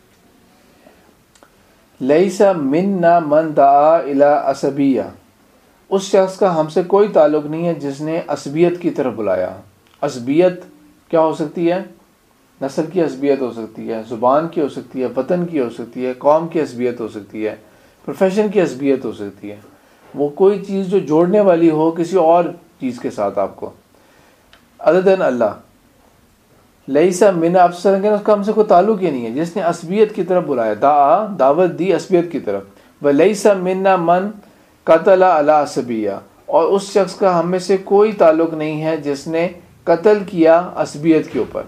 لیس منا من دعا الی عصبیہ، اس شخص کا ہم سے کوئی تعلق نہیں ہے جس نے عصبیت کی طرف بلایا. عصبیت کیا ہو سکتی ہے؟ نسل کی عصبیت ہو سکتی ہے، زبان کی ہو سکتی ہے، وطن کی ہو سکتی ہے، قوم کی عصبیت ہو سکتی ہے، پروفیشن کی عصبیت ہو سکتی ہے. وہ کوئی چیز جو جوڑنے والی ہو کسی اور چیز کے ساتھ آپ کو ادر دین اللہ. لیسا من افسر اس کا ہم سے کوئی تعلق ہی نہیں ہے جس نے عصبیت کی طرف بلایا، دعوت دی عصبیت کی طرف. ولیسا منا من قتل علی عصبیہ، اور اس شخص کا ہم میں سے کوئی تعلق نہیں ہے جس نے قتل کیا عصبیت کے اوپر.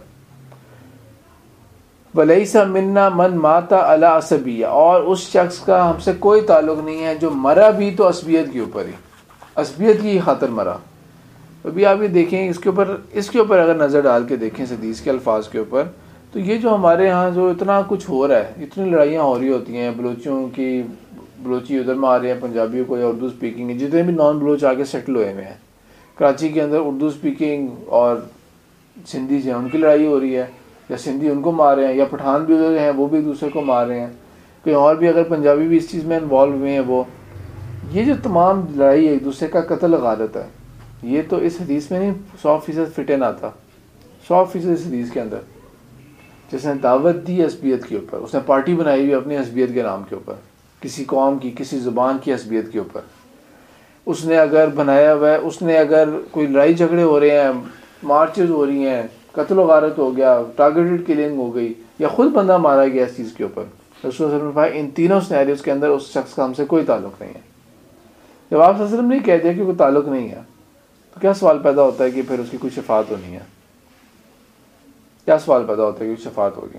ولیسا منا من مات علی عصبیہ، اور اس شخص کا ہم سے کوئی تعلق نہیں ہے جو مرا بھی تو عصبیت کے اوپر ہی، عصبیت کی خاطر مرا. ابھی آپ یہ دیکھیں اس کے اوپر اگر نظر ڈال کے دیکھیں اس حدیث کے الفاظ کے اوپر، تو یہ جو ہمارے ہاں جو اتنا کچھ ہو رہا ہے، اتنی لڑائیاں ہو رہی ہوتی ہیں، بلوچیوں کی، بلوچی ادھر میں آ رہے ہیں، پنجابیوں کو یا اردو اسپیکنگ، جتنے بھی نان بلوچ آ کے سیٹل ہوئے ہوئے ہیں کراچی کے اندر، اردو اسپیکنگ اور سندھی سے ان کی لڑائی ہو رہی ہے، یا سندھی ان کو مار رہے ہیں، یا پٹھان بھی ادھر ہیں وہ بھی ایک دوسرے کو مار رہے ہیں، کوئی اور بھی اگر پنجابی بھی اس چیز میں انوالو ہوئے ہیں. وہ یہ جو تمام لڑائی ایک دوسرے کا قتل غارت ہے، یہ تو اس حدیث میں نہیں 100% فٹ ان آتا. 100% اس حدیث کے اندر جس نے دعوت دی عصبیت کے اوپر، اس نے پارٹی بنائی ہوئی اپنی عصبیت کے نام کے اوپر، کسی قوم کی، کسی زبان کی عصبیت کے اوپر، اس نے اگر بنایا ہوا ہے، اس نے اگر کوئی لڑائی جھگڑے ہو رہے ہیں، مارچز ہو رہی ہیں، قتل و غارت ہو گیا، ٹارگیٹڈ کلنگ ہو گئی، یا خود بندہ مارا گیا اس چیز کے اوپر، رسول صلی اللہ علیہ وسلم نے ان تینوں سینیریوز کے اندر اس شخص کا ہم سے کوئی تعلق نہیں ہے. جب آپ صلی اللہ علیہ وسلم نے کہہ دیا کہ کوئی تعلق نہیں ہے تو کیا سوال پیدا ہوتا ہے کہ پھر اس کی کوئی شفاعت ہونی ہے؟ کیا سوال پیدا ہوتا ہے کہ شفاعت ہوگی؟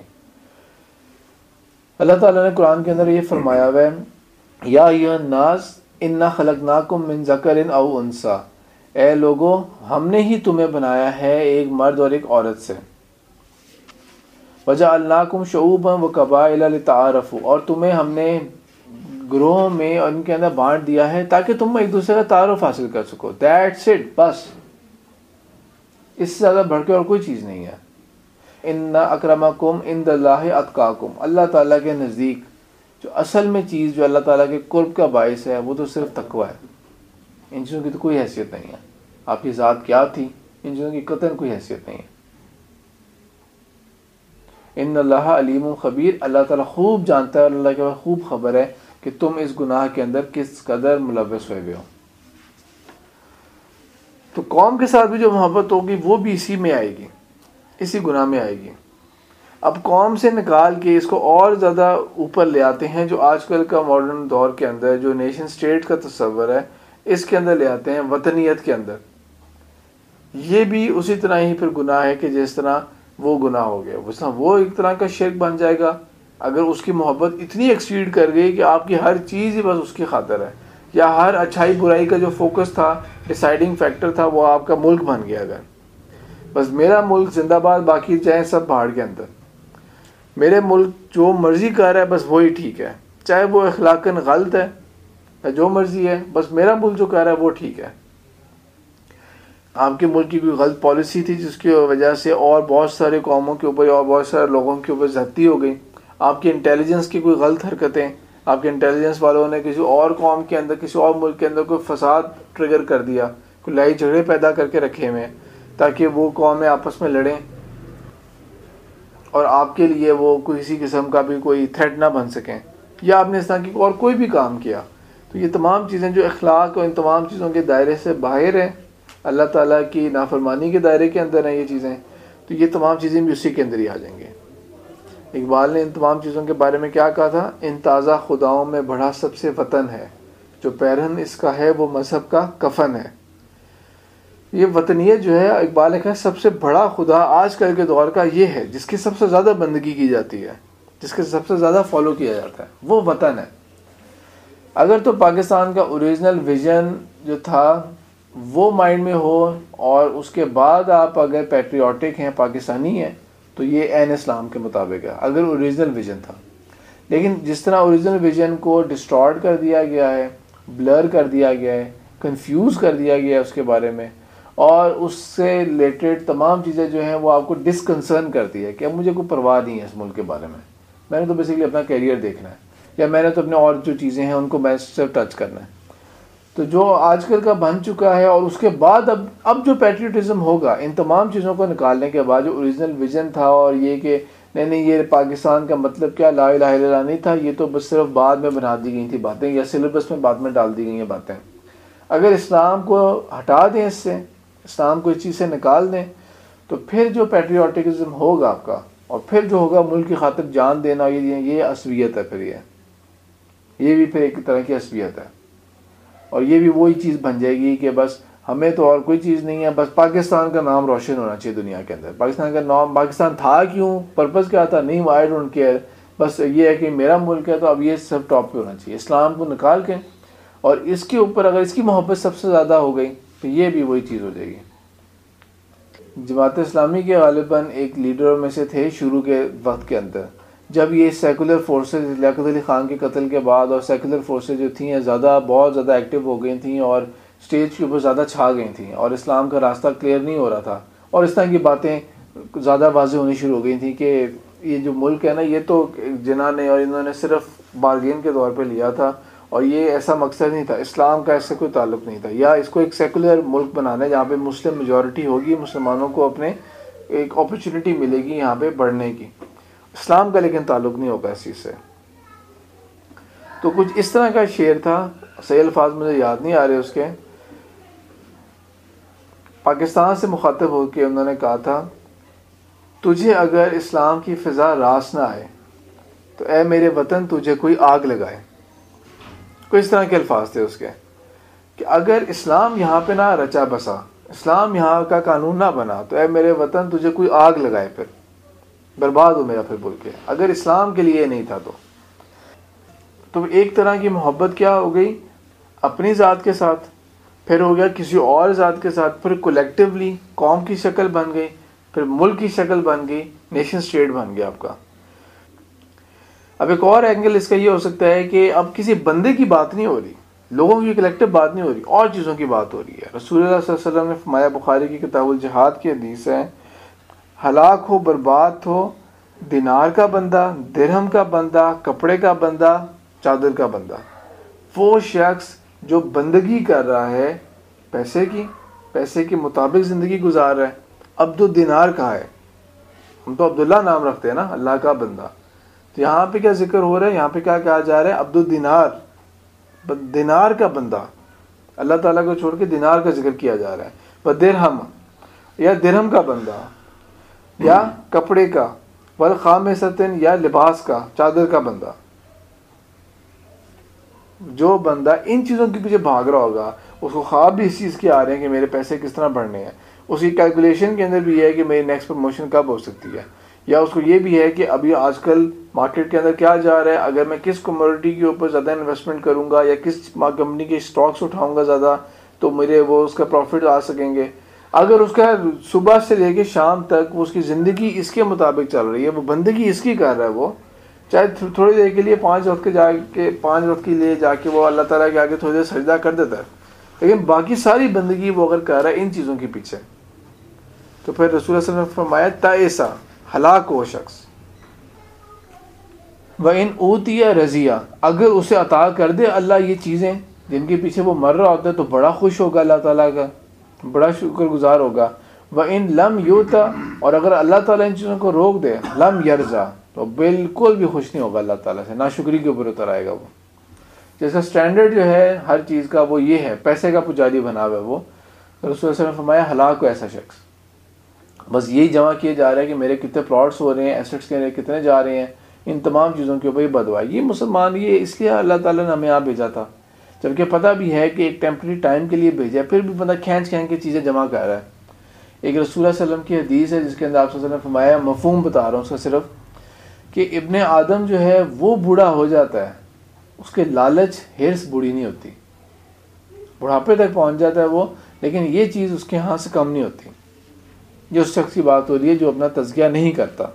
اللہ تعالیٰ نے قرآن کے اندر یہ فرمایا ہوا ہے یا ایھا الناس انا خلقناکم من ذکر او انثی، اے لوگو ہم نے ہی تمہیں بنایا ہے ایک مرد اور ایک عورت سے. وجعلناکم شعوبا وقبائل لتعارفوا، اور تمہیں ہم نے گروہوں میں اور ان کے اندر بانٹ دیا ہے تاکہ تم ایک دوسرے کا تعارف حاصل کر سکو. دیٹس اٹ, بس. اس سے زیادہ بڑھ کے اور کوئی چیز نہیں ہے. ان اکرمکم عند اللہ اتقاکم, اللہ تعالیٰ کے نزدیک جو اصل میں چیز جو اللہ تعالیٰ کے قرب کا باعث ہے وہ تو صرف تقوی ہے. ان چیزوں کی تو کوئی حیثیت نہیں ہے. آپ کی ذات کیا تھی, ان چیزوں کی قطعاً کوئی حیثیت نہیں ہے. ان اللہ علیم خبیر, اللہ تعالیٰ خوب جانتا ہے اور اللہ کے پاس خوب خبر ہے کہ تم اس گناہ کے اندر کس قدر ملوث ہوئے ہو. تو قوم کے ساتھ بھی جو محبت ہوگی وہ بھی اسی میں آئے گی, اسی گناہ میں آئے گی. اب قوم سے نکال کے اس کو اور زیادہ اوپر لے آتے ہیں, جو آج کل کا ماڈرن دور کے اندر جو نیشن سٹیٹ کا تصور ہے اس کے اندر لے آتے ہیں, وطنیت کے اندر. یہ بھی اسی طرح ہی پھر گناہ ہے کہ جس طرح وہ گناہ ہو گیا. وہ ایک طرح کا شرک بن جائے گا اگر اس کی محبت اتنی ایکسیڈ کر گئی کہ آپ کی ہر چیز ہی بس اس کی خاطر ہے, یا ہر اچھائی برائی کا جو فوکس تھا, ڈیسائیڈنگ فیکٹر تھا, وہ آپ کا ملک بن گیا. اگر بس میرا ملک زندہ باد, باقی چاہے سب پہاڑ کے اندر, میرے ملک جو مرضی کر رہا ہے بس وہی ٹھیک ہے, چاہے وہ اخلاقاً غلط ہے یا جو مرضی ہے, بس میرا ملک جو کر رہا ہے وہ ٹھیک ہے. آپ کے ملک کی کوئی غلط پالیسی تھی جس کی وجہ سے اور بہت سارے قوموں کے اوپر اور بہت سارے لوگوں کے اوپر زیادتی ہو گئی. آپ کے انٹیلیجنس کی کوئی غلط حرکتیں, آپ کے انٹیلیجنس والوں نے کسی اور قوم کے اندر, کسی اور ملک کے اندر کوئی فساد ٹریگر کر دیا, کوئی لڑائی جھگڑے پیدا کر کے رکھے ہوئے تاکہ وہ قومیں آپس میں لڑیں اور آپ کے لیے وہ کسی قسم کا بھی کوئی تھریٹ نہ بن سکیں, یا آپ نے اس طرح کی اور کوئی بھی کام کیا. تو یہ تمام چیزیں جو اخلاق اور ان تمام چیزوں کے دائرے سے باہر ہیں, اللہ تعالیٰ کی نافرمانی کے دائرے کے اندر ہیں یہ چیزیں, تو یہ تمام چیزیں بھی اسی کے اندر ہی آ جائیں گے. اقبال نے ان تمام چیزوں کے بارے میں کیا کہا تھا, ان تازہ خداؤں میں بڑھا سب سے وطن ہے, جو پیرہن اس کا ہے وہ مذہب کا کفن ہے. یہ وطنیت جو ہے, اقبال نے کہا سب سے بڑا خدا آج کل کے دور کا یہ ہے جس کی سب سے زیادہ بندگی کی جاتی ہے, جس کے سب سے زیادہ فالو کیا جاتا ہے, وہ وطن ہے. اگر تو پاکستان کا اوریجنل ویژن جو تھا وہ مائنڈ میں ہو اور اس کے بعد آپ اگر پیٹریوٹک ہیں, پاکستانی ہیں, تو یہ عین اسلام کے مطابق ہے اگر اوریجنل ویژن تھا. لیکن جس طرح اوریجنل ویژن کو ڈسٹارٹ کر دیا گیا ہے, بلر کر دیا گیا ہے, کنفیوز کر دیا گیا ہے اس کے بارے میں, اور اس سے ریلیٹڈ تمام چیزیں جو ہیں وہ آپ کو ڈسکنسرن کرتی ہے کہ اب مجھے کوئی پرواہ نہیں ہے اس ملک کے بارے میں نے تو بیسیکلی اپنا کیریئر دیکھنا ہے, یا میں نے تو اپنے اور جو چیزیں ہیں ان کو میں صرف ٹچ کرنا ہے. تو جو آج کل کا بن چکا ہے, اور اس کے بعد اب جو پیٹریوٹزم ہوگا ان تمام چیزوں کو نکالنے کے بعد, جو اوریجنل ویژن تھا اور یہ کہ نہیں یہ پاکستان کا مطلب کیا لا الہ الا اللہ نہیں تھا, یہ تو بس صرف بعد میں بنا دی گئی تھی باتیں, یا سلیبس میں بعد میں ڈال دی گئی ہیں باتیں. اگر اسلام کو ہٹا دیں, اس سے اسلام کو اس چیز سے نکال دیں, تو پھر جو پیٹریوٹکزم ہوگا آپ کا, اور پھر جو ہوگا ملک کی خاطر جان دینا, یہ عصبیت ہے. پھر یہ بھی پھر ایک طرح کی عصبیت ہے, اور یہ بھی وہی چیز بن جائے گی کہ بس ہمیں تو اور کوئی چیز نہیں ہے, بس پاکستان کا نام روشن ہونا چاہیے دنیا کے اندر. پاکستان کا نام, پاکستان تھا کیوں, پرپز کیا تھا, نہیں, آئی ڈونٹ کیئر, بس یہ ہے کہ میرا ملک ہے تو اب یہ سب ٹاپ پہ ہونا چاہیے. اسلام کو نکال کے اور اس کے اوپر اگر اس کی محبت سب سے زیادہ ہو گئی تو یہ بھی وہی چیز ہو جائے گی. جماعت اسلامی کے غالباً ایک لیڈر میں سے تھے شروع کے وقت کے اندر, جب یہ سیکولر فورسز لیاقت علی خان کے قتل کے بعد, اور سیکولر فورسز جو تھیں بہت زیادہ ایکٹیو ہو گئی تھیں اور اسٹیج کے اوپر زیادہ چھا گئی تھیں, اور اسلام کا راستہ کلیئر نہیں ہو رہا تھا, اور اس طرح کی باتیں زیادہ واضح ہونی شروع ہو گئی تھیں کہ یہ جو ملک ہے نا, یہ تو جنہوں نے اور انہوں نے صرف بارگین کے طور پہ لیا تھا, اور یہ ایسا مقصد نہیں تھا, اسلام کا اس سے کوئی تعلق نہیں تھا, یا اس کو ایک سیکولر ملک بنانا ہے جہاں پہ مسلم میجورٹی ہوگی, مسلمانوں کو اپنے ایک اپرچونٹی ملے گی یہاں پہ بڑھنے کی. اسلام کا لیکن تعلق نہیں ہوگا اس چیز سے. تو کچھ اس طرح کا شعر تھا, صحیح الفاظ مجھے یاد نہیں آ رہے اس کے, پاکستان سے مخاطب ہو کے انہوں نے کہا تھا, تجھے اگر اسلام کی فضا راس نہ آئے تو اے میرے وطن تجھے کوئی آگ لگائے. کوئی اس طرح کے الفاظ تھے اس کے, کہ اگر اسلام یہاں پہ نہ رچا بسا, اسلام یہاں کا قانون نہ بنا, تو اے میرے وطن تجھے کوئی آگ لگائے, پھر برباد ہو میرا پھر بول کے, اگر اسلام کے لیے نہیں تھا تو ایک طرح کی محبت کیا ہو گئی اپنی ذات کے ساتھ, پھر ہو گیا کسی اور ذات کے ساتھ, پھر کولیکٹیولی قوم کی شکل بن گئی, پھر ملک کی شکل بن گئی, نیشن سٹیٹ بن گیا آپ کا. اب ایک اور اینگل اس کا یہ ہو سکتا ہے کہ اب کسی بندے کی بات نہیں ہو رہی، لوگوں کی کلیکٹیو بات نہیں ہو رہی، اور چیزوں کی بات ہو رہی ہے۔ رسول اللہ صلی اللہ علیہ وسلم نے فرمایا، بخاری کی کتاب الجہاد کی حدیث ہے، ہلاک ہو، برباد ہو دینار کا بندہ، درہم کا بندہ، کپڑے کا بندہ، چادر کا بندہ، وہ شخص جو بندگی کر رہا ہے پیسے کے مطابق زندگی گزار رہا ہے۔ عبد الدینار کہا ہے، ہم تو عبداللہ نام رکھتے ہیں نا، اللہ کا بندہ، تو یہاں پہ کیا ذکر ہو رہا ہے؟ یہاں پہ کیا کہا جا رہا ہے؟ عبد الدینار، دینار کا بندہ، اللہ تعالیٰ کو چھوڑ کے دینار کا ذکر کیا جا رہا ہے۔ درہم، یا درہم کا بندہ، یا کپڑے کا، والخامسۃ، یا لباس کا، چادر کا بندہ۔ جو بندہ ان چیزوں کے پیچھے بھاگ رہا ہوگا، اس کو خواب بھی اس چیز کے آ رہے ہیں کہ میرے پیسے کس طرح بڑھنے ہیں، اس کی کیلکولیشن کے اندر بھی یہ ہے کہ میری نیکسٹ پروموشن کب ہو سکتی ہے، یا اس کو یہ بھی ہے کہ ابھی آج کل مارکیٹ کے اندر کیا جا رہا ہے، اگر میں کس کموڈٹی کے اوپر زیادہ انویسٹمنٹ کروں گا یا کس کمپنی کے اسٹاکس اٹھاؤں گا زیادہ تو میرے وہ اس کا پروفٹ آ سکیں گے۔ اگر اس کا صبح سے لے کے شام تک اس کی زندگی اس کے مطابق چل رہی ہے، وہ بندگی اس کی کر رہا ہے، وہ چاہے تھوڑی دیر کے لیے 5 وقت کے لیے جا کے وہ اللہ تعالیٰ کے آگے تھوڑی دیر سجدہ کر دیتا ہے، لیکن باقی ساری بندگی وہ اگر کر رہا ہے ان چیزوں کے پیچھے، تو پھر رسول اللہ صلی اللہ علیہ وسلم نے فرمایا تائسا، ہلاک ہو شخص۔ وَإِنْ أُوتِيَ رَضِيَ، اگر اسے عطا کر دے اللہ یہ چیزیں جن کے پیچھے وہ مر رہا ہوتا ہے تو بڑا خوش ہوگا، اللہ تعالیٰ کا بڑا شکر گزار ہوگا۔ وَإِنْ لَمْ يُؤْتَ، اور اگر اللہ تعالیٰ ان چیزوں کو روک دے، لَمْ يَرْضَى، تو بالکل بھی خوش نہیں ہوگا اللہ تعالیٰ سے، ناشکری کے اوپر اتر آئے گا وہ۔ جس کا سٹینڈرڈ جو ہے ہر چیز کا وہ یہ ہے، پیسے کا پجاری بنا ہوا ہے وہ۔ رسول اللہ صلی اللہ علیہ وسلم نے فرمایا ہلاک ہو ایسا شخص، بس یہی جمع کیے جا رہا ہے کہ میرے کتنے پلاٹس ہو رہے ہیں، ایسٹس کے کتنے جا رہے ہیں، ان تمام چیزوں کے اوپر یہ بدوا ہے۔ یہ مسلمان یہ اس لیے اللہ تعالیٰ نے ہمیں یہاں بھیجا تھا، جبکہ پتہ بھی ہے کہ ایک ٹیمپرری ٹائم کے لیے بھیجا ہے، پھر بھی بندہ کھینچ کے چیزیں جمع کر رہا ہے۔ ایک رسول اللہ صلی اللہ علیہ وسلم کی حدیث ہے جس کے اندر آپ صلی اللہ علیہ وسلم نے فرمایا، مفہوم بتا رہا ہوں اس کا صرف، کہ ابن آدم جو ہے وہ بوڑھا ہو جاتا ہے، اس کے لالچ ہرس بوڑھی نہیں ہوتی، بڑھاپے تک پہنچ جاتا ہے وہ، لیکن یہ چیز اس کے ہاں سے کم نہیں ہوتی۔ یہ اس شخص کی بات ہو رہی ہے جو اپنا تزکیہ نہیں کرتا۔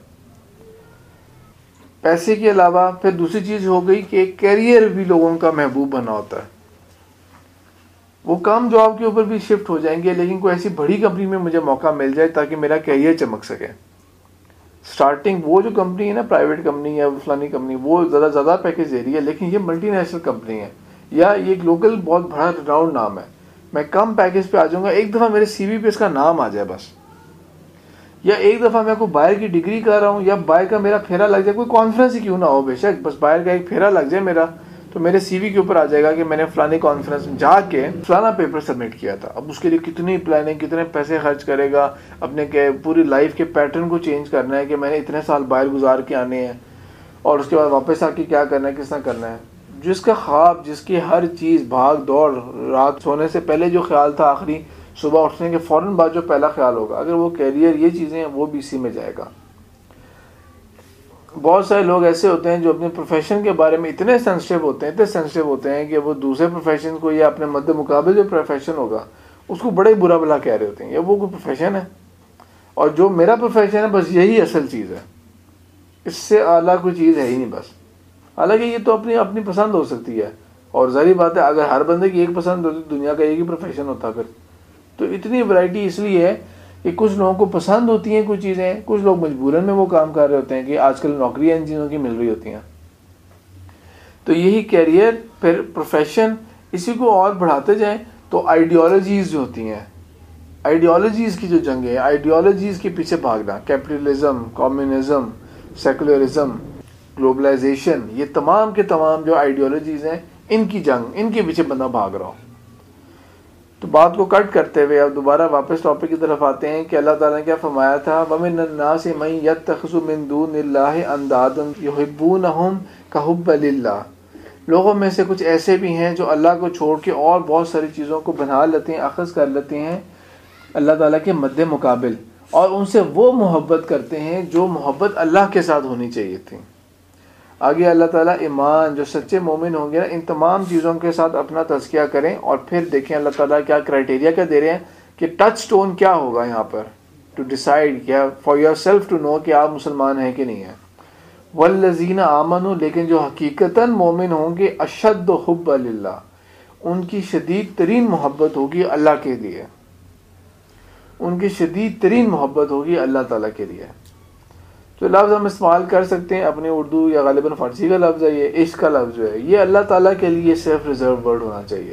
پیسے کے علاوہ پھر دوسری چیز ہو گئی کہ ایک کیریئر بھی لوگوں کا محبوب بنا ہوتا ہے، وہ کم جاب کے اوپر بھی شفٹ ہو جائیں گے، لیکن کوئی ایسی بڑی کمپنی میں مجھے موقع مل جائے تاکہ میرا کیریئر چمک سکے۔ سٹارٹنگ وہ جو کمپنی ہے نا، پرائیویٹ کمپنی یا فلانی کمپنی، وہ زیادہ پیکیج دے رہی ہے، لیکن یہ ملٹی نیشنل کمپنی ہے یا یہ گلوبل بہت بڑا ریناؤنڈ نام ہے، میں کم پیکیج پہ آ جاؤں گا، ایک دفعہ میرے سی وی پہ اس کا نام آ جائے بس، یا ایک دفعہ میں کوئی باہر کی ڈگری کر رہا ہوں یا باہر کا میرا پھیرا لگ جائے، کوئی کانفرنس ہی کیوں نہ ہو، بے شک بس باہر کا ایک پھیرا لگ جائے میرا، تو میرے سی وی کے اوپر آ جائے گا کہ میں نے فلانی کانفرنس میں جا کے فلانا پیپر سبمٹ کیا تھا۔ اب اس کے لیے کتنی پلاننگ، کتنے پیسے خرچ کرے گا، اپنے پوری لائف کے پیٹرن کو چینج کرنا ہے کہ میں نے اتنے سال باہر گزار کے آنے ہیں اور اس کے بعد واپس آ کے کیا کرنا ہے، کس طرح کرنا ہے۔ جس کا خواب، جس کی ہر چیز بھاگ دوڑ، رات سونے سے پہلے جو خیال تھا آخری صبح اٹھنے کے فوراً بعد جو پہلا خیال ہوگا، اگر وہ کیریئر یہ چیزیں ہیں، وہ بھی اسی میں جائے گا۔ بہت سارے لوگ ایسے ہوتے ہیں جو اپنے پروفیشن کے بارے میں اتنے سینسٹیو ہوتے ہیں کہ وہ دوسرے پروفیشن کو یا اپنے مد مقابل جو پروفیشن ہوگا اس کو بڑے برا بلا کہہ رہے ہوتے ہیں، یا وہ کوئی پروفیشن ہے اور جو میرا پروفیشن ہے بس یہی اصل چیز ہے، اس سے اعلیٰ کوئی چیز ہے ہی نہیں بس۔ حالانکہ یہ تو اپنی پسند ہو سکتی ہے، اور ظاہری بات ہے اگر ہر بندے کی ایک پسند ہوتی دنیا کا ایک ہی پروفیشن ہوتا پھر تو اتنی ورائٹی اس لیے ہے کہ کچھ لوگوں کو پسند ہوتی ہیں کچھ چیزیں، کچھ لوگ مجبوراً میں وہ کام کر رہے ہوتے ہیں کہ آج کل نوکریاں ان چیزوں کی مل رہی ہوتی ہیں۔ تو یہی کیریئر، پھر پروفیشن، اسی کو اور بڑھاتے جائیں تو آئیڈیالوجیز جو ہوتی ہیں، آئیڈیالوجیز کی جو جنگ ہے، آئیڈیالوجیز کے پیچھے بھاگنا، کیپٹلزم، کمیونزم، سیکولرزم، گلوبلائزیشن، یہ تمام کے تمام جو آئیڈیالوجیز ہیں ان کی جنگ، ان کے پیچھے بندہ بھاگ رہا ہو۔ تو بات کو کٹ کرتے ہوئے اب دوبارہ واپس ٹاپک کی طرف آتے ہیں کہ اللہ تعالیٰ نے کیا فرمایا تھا، وَمِنَ النَّاسِ مَن يَتَّخِذُ مِن دُونِ اللَّهِ أَندَادًا يُحِبُّونَهُمْ كَحُبِّ اللَّهِ، لوگوں میں سے کچھ ایسے بھی ہیں جو اللہ کو چھوڑ کے اور بہت ساری چیزوں کو بنا لیتے ہیں، اخذ کر لیتے ہیں اللہ تعالیٰ کے مد مقابل، اور ان سے وہ محبت کرتے ہیں جو محبت اللہ کے ساتھ ہونی چاہیے تھی۔ آگے اللہ تعالیٰ ایمان، جو سچے مومن ہوں گے نا، ان تمام چیزوں کے ساتھ اپنا تزکیہ کریں، اور پھر دیکھیں اللہ تعالیٰ کیا کرائٹیریا کیا دے رہے ہیں کہ ٹچ سٹون کیا ہوگا یہاں پر ٹو ڈیسائیڈ، کیا for yourself to know کہ آپ مسلمان ہیں کہ نہیں ہیں۔ والذین آمنوا، لیکن جو حقیقتاً مومن ہوں گے، اشد حب للہ، ان کی شدید ترین محبت ہوگی اللہ کے لیے، ان کی شدید ترین محبت ہوگی اللہ تعالیٰ کے لیے. جو لفظ ہم استعمال کر سکتے ہیں اپنی اردو یا غالباً فارسی کا لفظ ہے، یہ عشق کا لفظ جو ہے، یہ اللہ تعالیٰ کے لیے صرف ریزرو ورڈ ہونا چاہیے.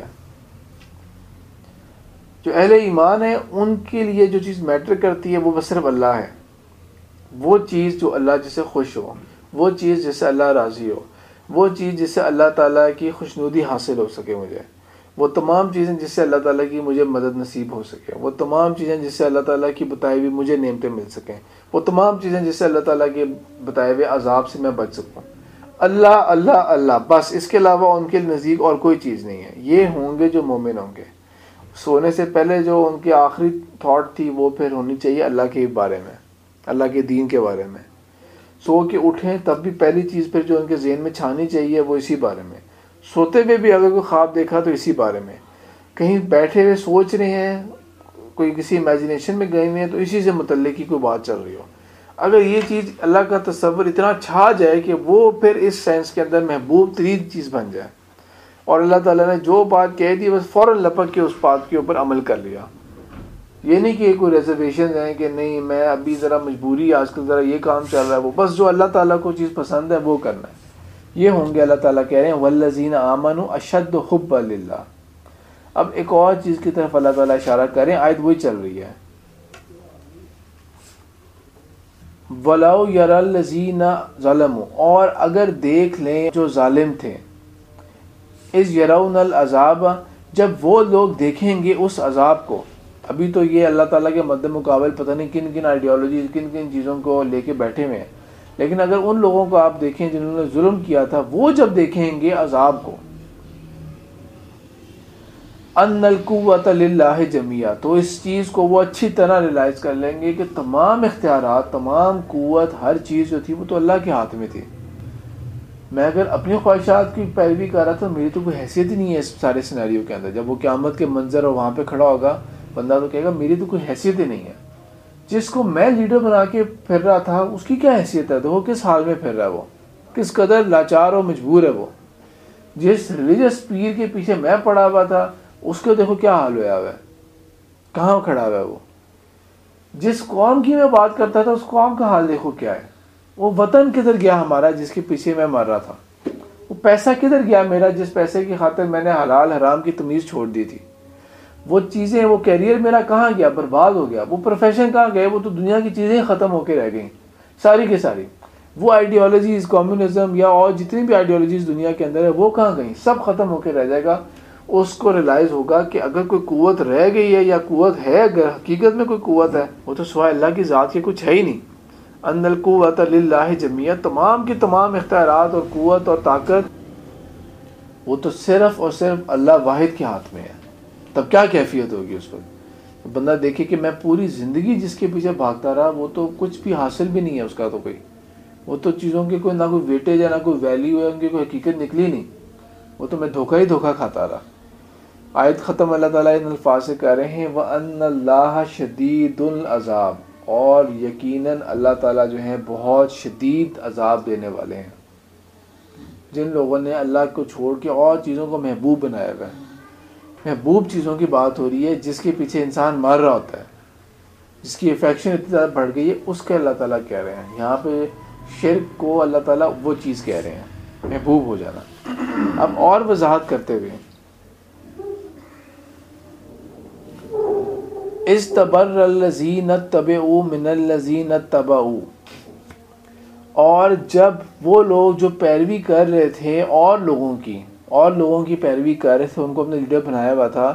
جو اہل ایمان ہیں ان کے لیے جو چیز میٹر کرتی ہے وہ بس صرف اللہ ہے. وہ چیز جو اللہ جس سے خوش ہو، وہ چیز جس سے اللہ راضی ہو، وہ چیز جس سے اللہ تعالیٰ کی خوشنودی حاصل ہو سکے مجھے، وہ تمام چیزیں جس سے اللہ تعالیٰ کی مجھے مدد نصیب ہو سکے، وہ تمام چیزیں جس سے اللہ تعالیٰ کی بتائی ہوئی مجھے نعمتیں مل سکیں، وہ تمام چیزیں جس سے اللہ تعالیٰ کے بتائے ہوئے عذاب سے میں بچ سکوں. اللہ اللہ اللہ، بس اس کے علاوہ ان کے نزدیک اور کوئی چیز نہیں ہے. یہ ہوں گے جو مومن ہوں گے. سونے سے پہلے جو ان کی آخری تھاٹ تھی وہ پھر ہونی چاہیے اللہ کے بارے میں، اللہ کے دین کے بارے میں. سو کے اٹھیں تب بھی پہلی چیز پھر جو ان کے ذہن میں چھانی چاہیے وہ اسی بارے میں. سوتے ہوئے بھی اگر کوئی خواب دیکھا تو اسی بارے میں. کہیں بیٹھے ہوئے سوچ رہے ہیں، کوئی کسی امیجنیشن میں گئے ہوئے ہیں تو اسی سے متعلق کی کوئی بات چل رہی ہو. اگر یہ چیز اللہ کا تصور اتنا چھا جائے کہ وہ پھر اس سینس کے اندر محبوب ترین چیز بن جائے، اور اللہ تعالیٰ نے جو بات کہہ دی بس فوراً لپک کے اس بات کے اوپر عمل کر لیا. یہ نہیں کہ کوئی ریزرویشن ہیں کہ نہیں میں ابھی ذرا مجبوری، آج کل ذرا یہ کام چل رہا ہے، وہ بس جو اللہ تعالیٰ کو چیز پسند ہے وہ کرنا ہے. یہ ہوں گے اللہ تعالیٰ کہہ رہے ہیں والذین آمنوا اشد حبا للہ. اب ایک اور چیز کی طرف اللہ تعالیٰ اشارہ کریں، آیت وہی چل رہی ہے. وَلَوْ يَرَى الَّذِينَ ظَلَمُوا، اور اگر دیکھ لیں جو ظالم تھے، اِذْ يَرَوْنَ الْعَذَابَ، جب وہ لوگ دیکھیں گے اس عذاب کو. ابھی تو یہ اللہ تعالیٰ کے مد مقابل پتہ نہیں کن کن آئیڈیالوجیز، کن کن چیزوں کو لے کے بیٹھے ہوئے ہیں، لیکن اگر ان لوگوں کو آپ دیکھیں جنہوں نے ظلم کیا تھا، وہ جب دیکھیں گے عذاب کو، ان القوۃ للہ جمیعا، تو اس چیز کو وہ اچھی طرح ریلائز کر لیں گے کہ تمام اختیارات، تمام قوت، ہر چیز جو تھی وہ تو اللہ کے ہاتھ میں تھی. میں اگر اپنی خواہشات کی پیروی کر رہا تھا، میری تو کوئی حیثیت ہی نہیں ہے اس سارے سینیریو کے اندر. جب وہ قیامت کے منظر اور وہاں پہ کھڑا ہوگا بندہ تو کہے گا میری تو کوئی حیثیت ہی نہیں ہے. جس کو میں لیڈر بنا کے پھر رہا تھا اس کی کیا حیثیت ہے؟ تو وہ کس حال میں پھر رہا ہے، وہ کس قدر لاچار اور مجبور ہے. وہ جس ریلیجس پیر کے پیچھے میں پڑا ہوا تھا اس کو دیکھو کیا حال ہوا ہے، کہاں کھڑا ہوا ہے. وہ جس قوم کی میں بات کرتا تھا اس قوم کا حال دیکھو کیا ہے. وہ وطن کدھر گیا ہمارا جس کے پیچھے میں مر رہا تھا. وہ پیسہ کدھر گیا میرا جس پیسے کی خاطر میں نے حلال حرام کی تمیز چھوڑ دی تھی. وہ چیزیں، وہ کیریئر میرا کہاں گیا، برباد ہو گیا. وہ پروفیشن کہاں گئے، وہ تو دنیا کی چیزیں ختم ہو کے رہ گئیں ساری کی ساری. وہ آئیڈیالوجیز، کمیونزم یا اور جتنی بھی آئیڈیالوجیز دنیا کے اندر ہے وہ کہاں گئیں، سب ختم ہو کے رہ جائے گا. اس کو ریلائز ہوگا کہ اگر کوئی قوت رہ گئی ہے یا قوت ہے، اگر حقیقت میں کوئی قوت ہے وہ تو سوائے اللہ کی ذات کے کچھ ہے ہی نہیں. ان القوۃ للہ جمیعا، تمام کی تمام اختیارات اور قوت اور طاقت وہ تو صرف اور صرف اللہ واحد کے ہاتھ میں ہے. تب کیا کیفیت ہوگی اس وقت؟ بندہ دیکھے کہ میں پوری زندگی جس کے پیچھے بھاگتا رہا وہ تو کچھ بھی حاصل بھی نہیں ہے اس کا، تو کوئی وہ تو چیزوں کی کوئی نہ کوئی ویٹیج ہے، نہ کوئی ویلیو ہے، ان کی کوئی حقیقت نکلی نہیں. وہ تو میں دھوکہ ہی دھوکہ کھاتا رہا. آیت ختم اللہ تعالیٰ ان الفاظ سے کہہ رہے ہیں وَأَنَّ اللَّهَ شَدِيدُ الْعَذَابِ، اور یقیناً اللہ تعالیٰ جو ہیں بہت شدید عذاب دینے والے ہیں. جن لوگوں نے اللہ کو چھوڑ کے اور چیزوں کو محبوب بنایا ہوا ہے، محبوب چیزوں کی بات ہو رہی ہے جس کے پیچھے انسان مر رہا ہوتا ہے، جس کی افیکشن اتنی زیادہ بڑھ گئی ہے، اس کے اللہ تعالیٰ کہہ رہے ہیں. یہاں پہ شرک کو اللہ تعالیٰ وہ چیز کہہ رہے ہیں، محبوب ہو جانا. اب اور وضاحت کرتے ہوئے اِسْتَبَرَّ الَّذِينَ اتَّبَعُوا مِنَ الَّذِينَ اتَّبَعُوا، اور جب وہ لوگ جو پیروی کر رہے تھے اور لوگوں کی پیروی کر رہے تھے، ان کو اپنے لیڈر بنایا ہوا تھا،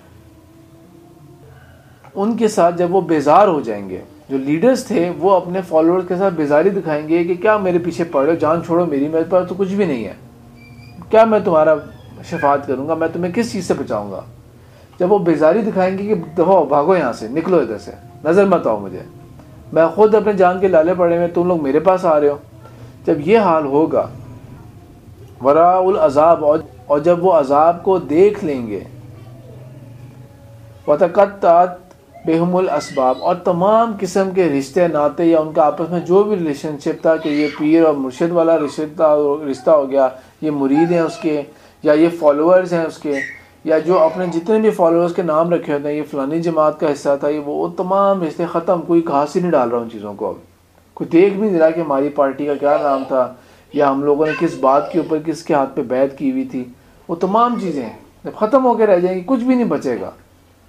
ان کے ساتھ جب وہ بیزار ہو جائیں گے، جو لیڈرز تھے وہ اپنے فالوورز کے ساتھ بیزاری دکھائیں گے کہ کیا میرے پیچھے پڑے، جان چھوڑو میری، میرے پاس تو کچھ بھی نہیں ہے، کیا میں تمہارا شفاعت کروں گا، میں تمہیں کس چیز سے بچاؤں گا. جب وہ بیزاری دکھائیں گے کہ دفعہ بھاگو یہاں سے، نکلو ادھر سے، نظر مت آؤ مجھے، میں خود اپنے جان کے لالے پڑے ہوئے، تم لوگ میرے پاس آ رہے ہو. جب یہ حال ہوگا، وراء العذاب، اور جب وہ عذاب کو دیکھ لیں گے، وتقطعت بہم الاسباب، اور تمام قسم کے رشتے ناتے یا ان کا آپس میں جو بھی ریلیشن شپ تھا کہ یہ پیر اور مرشد والا رشتہ ہو گیا، یہ مرید ہیں اس کے، یا یہ فالوورز ہیں اس کے، یا جو اپنے جتنے بھی فالوورز کے نام رکھے ہوتے ہیں یہ فلانی جماعت کا حصہ تھا، یہ وہ تمام رشتے ختم، کوئی گھاس ہی نہیں ڈال رہا ان چیزوں کو، اب کوئی دیکھ بھی نہیں رہا کہ ہماری پارٹی کا کیا نام تھا یا ہم لوگوں نے کس بات کے اوپر کس کے ہاتھ پہ بیعت کی ہوئی تھی، وہ تمام چیزیں جب ختم ہو کے رہ جائیں گی کچھ بھی نہیں بچے گا،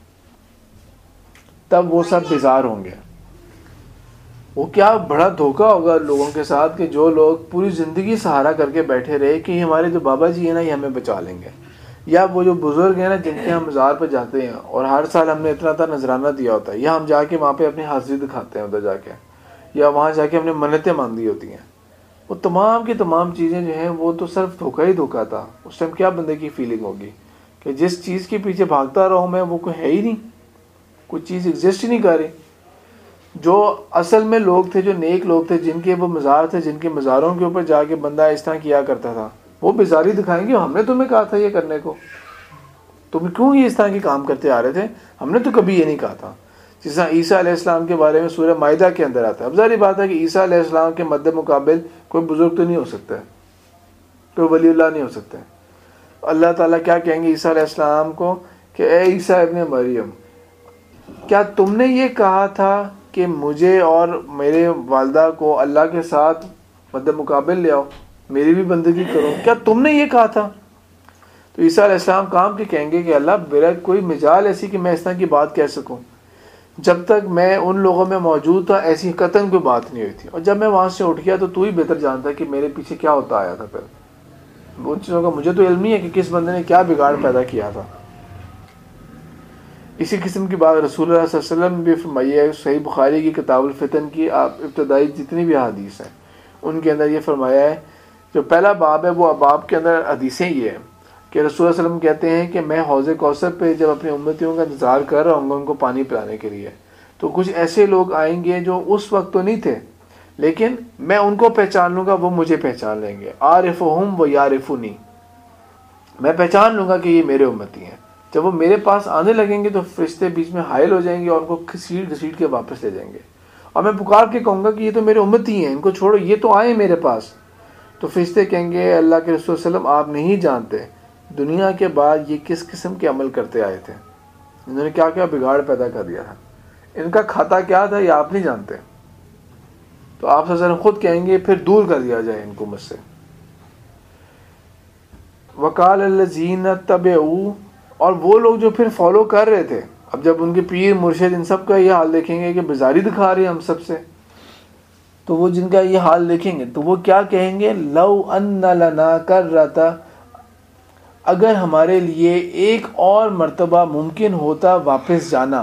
تب وہ سب بیزار ہوں گے۔ وہ کیا بڑا دھوکہ ہوگا لوگوں کے ساتھ کہ جو لوگ پوری زندگی سہارا کر کے بیٹھے رہے کہ ہمارے جو بابا جی ہیں نا یہ ہمیں بچا لیں گے، یا وہ جو بزرگ ہیں نا جن کے ہم مزار پہ جاتے ہیں اور ہر سال ہم نے اتنا نذرانہ دیا ہوتا ہے، یا ہم جا کے وہاں پہ اپنی حاضری دکھاتے ہیں ادھر جا کے، یا وہاں جا کے ہم نے منتیں مانگی ہوتی ہیں، وہ تمام کی تمام چیزیں جو ہیں وہ تو صرف دھوکہ ہی دھوکہ تھا۔ اس ٹائم کیا بندے کی فیلنگ ہوگی کہ جس چیز کے پیچھے بھاگتا رہا ہوں میں وہ کوئی ہے ہی نہیں، کوئی چیز ایگزسٹ ہی نہیں کر رہی۔ جو اصل میں لوگ تھے، جو نیک لوگ تھے، جن کے وہ مزار تھے، جن کے مزاروں کے اوپر جا کے بندہ اس طرح کیا کرتا تھا، وہ بیزاری دکھائیں گے ہم نے تمہیں کہا تھا یہ کرنے کو، تم کیوں یہ اس طرح کے کام کرتے آ رہے تھے، ہم نے تو کبھی یہ نہیں کہا تھا۔ جس طرح عیسیٰ علیہ السلام کے بارے میں سورہ مائدہ کے اندر آتا ہے، اب ظاہر بات ہے کہ عیسیٰ علیہ السلام کے مد مقابل کوئی بزرگ تو نہیں ہو سکتا ہے، کوئی ولی اللہ نہیں ہو سکتا ہے۔ اللہ تعالیٰ کیا کہیں گے عیسیٰ علیہ السلام کو کہ اے عیسیٰ ابن مریم، کیا تم نے یہ کہا تھا کہ مجھے اور میرے والدہ کو اللہ کے ساتھ مد مقابل لے آؤ، میری بھی بندگی کرو، کیا تم نے یہ کہا تھا؟ تو عیسیٰ علیہ السلام کام کے کہیں گے کہ اللہ میرا کوئی مجال ایسی کہ میں اس طرح کی بات کہہ سکوں، جب تک میں ان لوگوں میں موجود تھا ایسی قطعاً کوئی بات نہیں ہوئی تھی، اور جب میں وہاں سے اٹھ گیا تو ہی بہتر جانتا کہ میرے پیچھے کیا ہوتا آیا تھا، پھر ان چیزوں کا مجھے تو علم نہیں ہے کہ کس بندے نے کیا بگاڑ پیدا کیا تھا۔ اسی قسم کی بات رسول اللہ صلی اللہ علیہ وسلم بھی فرمائی ہے، صحیح بخاری کی کتاب الفتن کی آپ ابتدائی جتنی بھی حدیث ہیں ان کے اندر یہ فرمایا ہے، جو پہلا باب ہے وہ باب کے اندر حدیثیں یہ ہیں کہ رسول اللہ علیہ وسلم کہتے ہیں کہ میں حوض کوثر پہ جب اپنی امتیوں کا انتظار کر رہا ہوں گا ان کو پانی پلانے کے لیے، تو کچھ ایسے لوگ آئیں گے جو اس وقت تو نہیں تھے لیکن میں ان کو پہچان لوں گا، وہ مجھے پہچان لیں گے، عارفہم و یعرفونی، میں پہچان لوں گا کہ یہ میرے امتی ہیں۔ جب وہ میرے پاس آنے لگیں گے تو فرشتے بیچ میں حائل ہو جائیں گے اور ان کو گھسیٹ کے واپس لے جائیں گے، اور میں پکار کے کہوں گا کہ یہ تو میرے امتی ہیں، ان کو چھوڑو، یہ تو آئے میرے پاس۔ تو فرشتے کہیں گے اللہ کے رسول صلی اللہ علیہ وسلم آپ نہیں جانتے دنیا کے بعد یہ کس قسم کے عمل کرتے آئے تھے، انہوں نے کیا کیا بگاڑ پیدا کر دیا تھا، ان کا کھاتا کیا تھا یہ آپ نہیں جانتے۔ تو آپ صلی اللہ علیہ وسلم خود کہیں گے پھر دور کر دیا جائے ان کو مجھ سے۔ وقال الذین تبعوا، اور وہ لوگ جو پھر فالو کر رہے تھے، اب جب ان کے پیر مرشد ان سب کا یہ حال دیکھیں گے کہ بیزاری دکھا رہے ہیں ہم سب سے، تو وہ جن کا یہ حال دیکھیں گے تو وہ کیا کہیں گے، لو ان لنا کرۃ، اگر ہمارے لیے ایک اور مرتبہ ممکن ہوتا واپس جانا،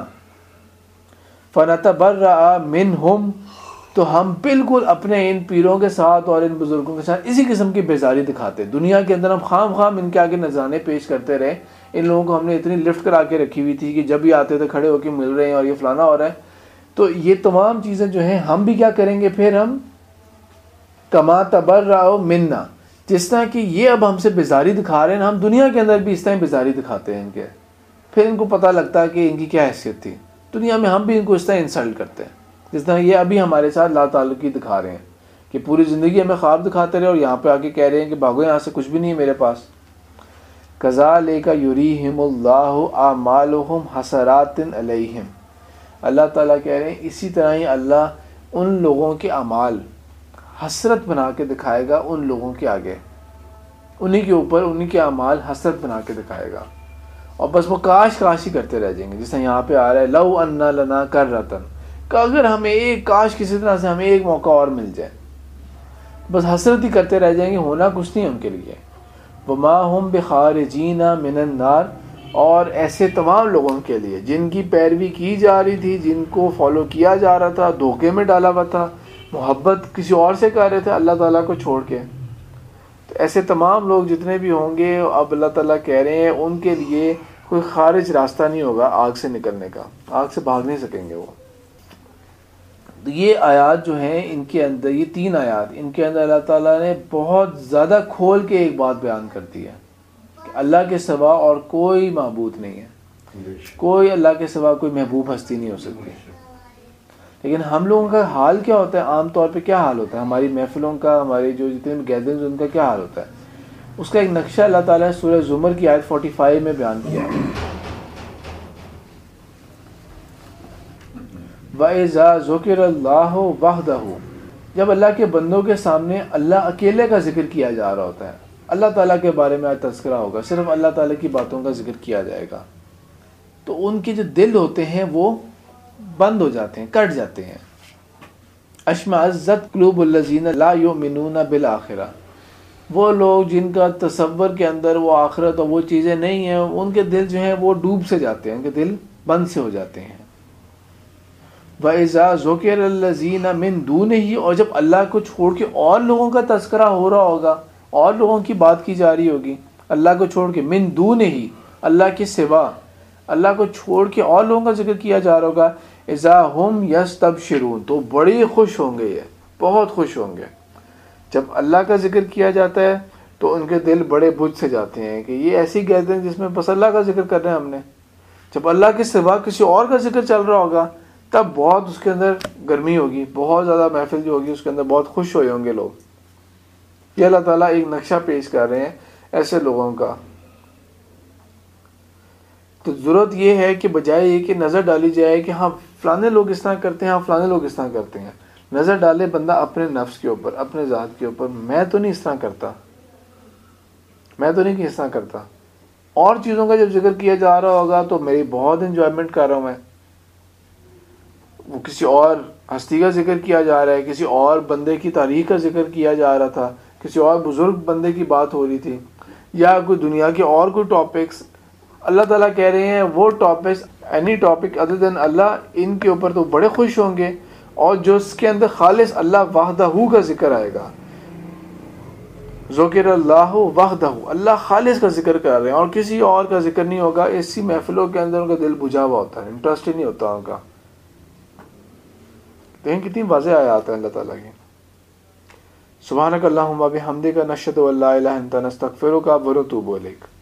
فنتبرأ منہم، تو ہم بالکل اپنے ان پیروں کے ساتھ اور ان بزرگوں کے ساتھ اسی قسم کی بیزاری دکھاتے، دنیا کے اندر ہم خام ان کے آگے نذرانے پیش کرتے رہے، ان لوگوں کو ہم نے اتنی لفٹ کرا کے رکھی ہوئی تھی کہ جب بھی آتے تھے کھڑے ہو کے مل رہے ہیں اور یہ فلانا ہو رہا ہے، تو یہ تمام چیزیں جو ہیں ہم بھی کیا کریں گے، پھر ہم کما تبرأوا منا، جس طرح کہ یہ اب ہم سے بیزاری دکھا رہے ہیں، ہم دنیا کے اندر بھی اس طرح بیزاری دکھاتے ہیں ان کے، پھر ان کو پتہ لگتا ہے کہ ان کی کیا حیثیت تھی دنیا میں، ہم بھی ان کو اس طرح انسلٹ کرتے ہیں جس طرح یہ ابھی ہمارے ساتھ لا تعلقی دکھا رہے ہیں کہ پوری زندگی ہمیں خواب دکھاتے رہے اور یہاں پہ آ کے کہہ رہے ہیں کہ بھاگو یہاں سے، کچھ بھی نہیں ہے میرے پاس۔ کذالک یریہم اللہ اعمالہم حسرات علیہم، اللہ تعالیٰ کہہ رہے ہیں اسی طرح ہی اللہ ان لوگوں کے اعمال حسرت بنا کے دکھائے گا ان لوگوں کے آگے، انہی کے اوپر انہی کے اعمال حسرت بنا کے دکھائے گا، اور بس وہ کاش ہی کرتے رہ جائیں گے، جس طرح یہاں پہ آ رہا ہے لو ان لنا کرۃ، کہ اگر ہمیں ایک کاش کسی طرح سے ہمیں ایک موقع اور مل جائے، بس حسرت ہی کرتے رہ جائیں گے، ہونا کچھ نہیں ان کے لیے۔ وما ہم بخارجین من النار، اور ایسے تمام لوگوں کے لیے جن کی پیروی کی جا رہی تھی، جن کو فالو کیا جا رہا تھا، دھوکے میں ڈالا ہوا تھا، محبت کسی اور سے کر رہے تھے اللہ تعالیٰ کو چھوڑ کے، تو ایسے تمام لوگ جتنے بھی ہوں گے، اب اللہ تعالیٰ کہہ رہے ہیں ان کے لیے کوئی خارج راستہ نہیں ہوگا آگ سے نکلنے کا، آگ سے بھاگ نہیں سکیں گے وہ۔ تو یہ آیات جو ہیں ان کے اندر، یہ 3 آیات، ان کے اندر اللہ تعالیٰ نے بہت زیادہ کھول کے ایک بات بیان کر دی ہے کہ اللہ کے سوا اور کوئی معبود نہیں ہے، کوئی اللہ کے سوا کوئی محبوب ہستی نہیں ہو سکتی. لیکن ہم لوگوں کا حال کیا ہوتا ہے؟ عام طور پہ کیا حال ہوتا ہے ہماری محفلوں کا، ہماری جو جتنے بھی گیدرنگز ان کا کیا حال ہوتا ہے؟ اس کا ایک نقشہ اللہ تعالیٰ نے سورہ زمر کی آیت 45 میں بیان کیا ہے. وَإِذَا ذُكِرَ اللَّهُ وَحْدَهُ، جب اللہ کے بندوں کے سامنے اللہ اکیلے کا ذکر کیا جا رہا ہوتا ہے، اللہ تعالیٰ کے بارے میں آج تذکرہ ہوگا، صرف اللہ تعالیٰ کی باتوں کا ذکر کیا جائے گا، تو ان کے جو دل ہوتے ہیں وہ بند ہو جاتے ہیں، کٹ جاتے ہیں. اشمئزت قلوب الذین لا یؤمنون بالآخرہ، وہ لوگ جن کا تصور کے اندر وہ آخرت اور وہ چیزیں نہیں ہیں، ان کے دل جو ہیں وہ ڈوب سے جاتے ہیں، ان کے دل بند سے ہو جاتے ہیں. وَإِذَا ذُكِرَ الَّذِينَ مِن دُونِهِ، اور جب اللہ کو چھوڑ کے اور لوگوں کا تذکرہ ہو رہا ہوگا، اور لوگوں کی بات کی جا رہی ہوگی، اللہ کو چھوڑ کے، من دونہی، اللہ کے سوا، اللہ کو چھوڑ کے اور لوگوں کا ذکر کیا جا رہا ہوگا، اذا ہم یستبشرون، تو بڑی خوش ہوں گے، یہ بہت خوش ہوں گے. جب اللہ کا ذکر کیا جاتا ہے تو ان کے دل بڑے بجھ سے جاتے ہیں کہ یہ ایسی گیدرنگ جس میں بس اللہ کا ذکر کر رہے ہیں ہم نے. جب اللہ کے سوا کسی اور کا ذکر چل رہا ہوگا تب بہت اس کے اندر گرمی ہوگی، بہت زیادہ محفل جو ہوگی اس کے اندر بہت خوش ہوئے ہوں گے لوگ. یہ اللہ تعالیٰ ایک نقشہ پیش کر رہے ہیں ایسے لوگوں کا. تو ضرورت یہ ہے کہ بجائے یہ کہ نظر ڈالی جائے کہ ہاں فلانے لوگ اس طرح کرتے ہیں، ہاں فلانے لوگ اس طرح کرتے ہیں، نظر ڈالے بندہ اپنے نفس کے اوپر، اپنے ذات کے اوپر. میں تو نہیں اس طرح کرتا، میں تو نہیں اس طرح کرتا. اور چیزوں کا جب ذکر کیا جا رہا ہوگا تو میری بہت انجوائمنٹ کر رہا ہوں میں. وہ کسی اور ہستی کا ذکر کیا جا رہا ہے، کسی اور بندے کی تاریخ کا ذکر کیا جا رہا تھا، کسی اور بزرگ بندے کی بات ہو رہی تھی، یا کوئی دنیا کے اور کوئی ٹاپکس. اللہ تعالیٰ کہہ رہے ہیں وہ topics, any topic other than اللہ، ان کے اوپر تو بڑے خوش ہوں گے. اور جو اس کے اندر خالص اللہ وحدہ کا ذکر آئے گا، ذکر اللہ وحدہ، اللہ خالص کا ذکر کر رہے ہیں اور کسی اور کا ذکر نہیں ہوگا. ایسی محفلوں کے اندر ان کا دل بجھا ہوا ہوتا ہے، انٹرسٹ ہی نہیں ہوتا ان کا. دیکھیں کتنی واضح آیات ہیں اللہ تعالیٰ کی. سبحانک اللہم و بحمدک، نشہد ان لا الہ الا انت، نستغفرک و نتوب الیک.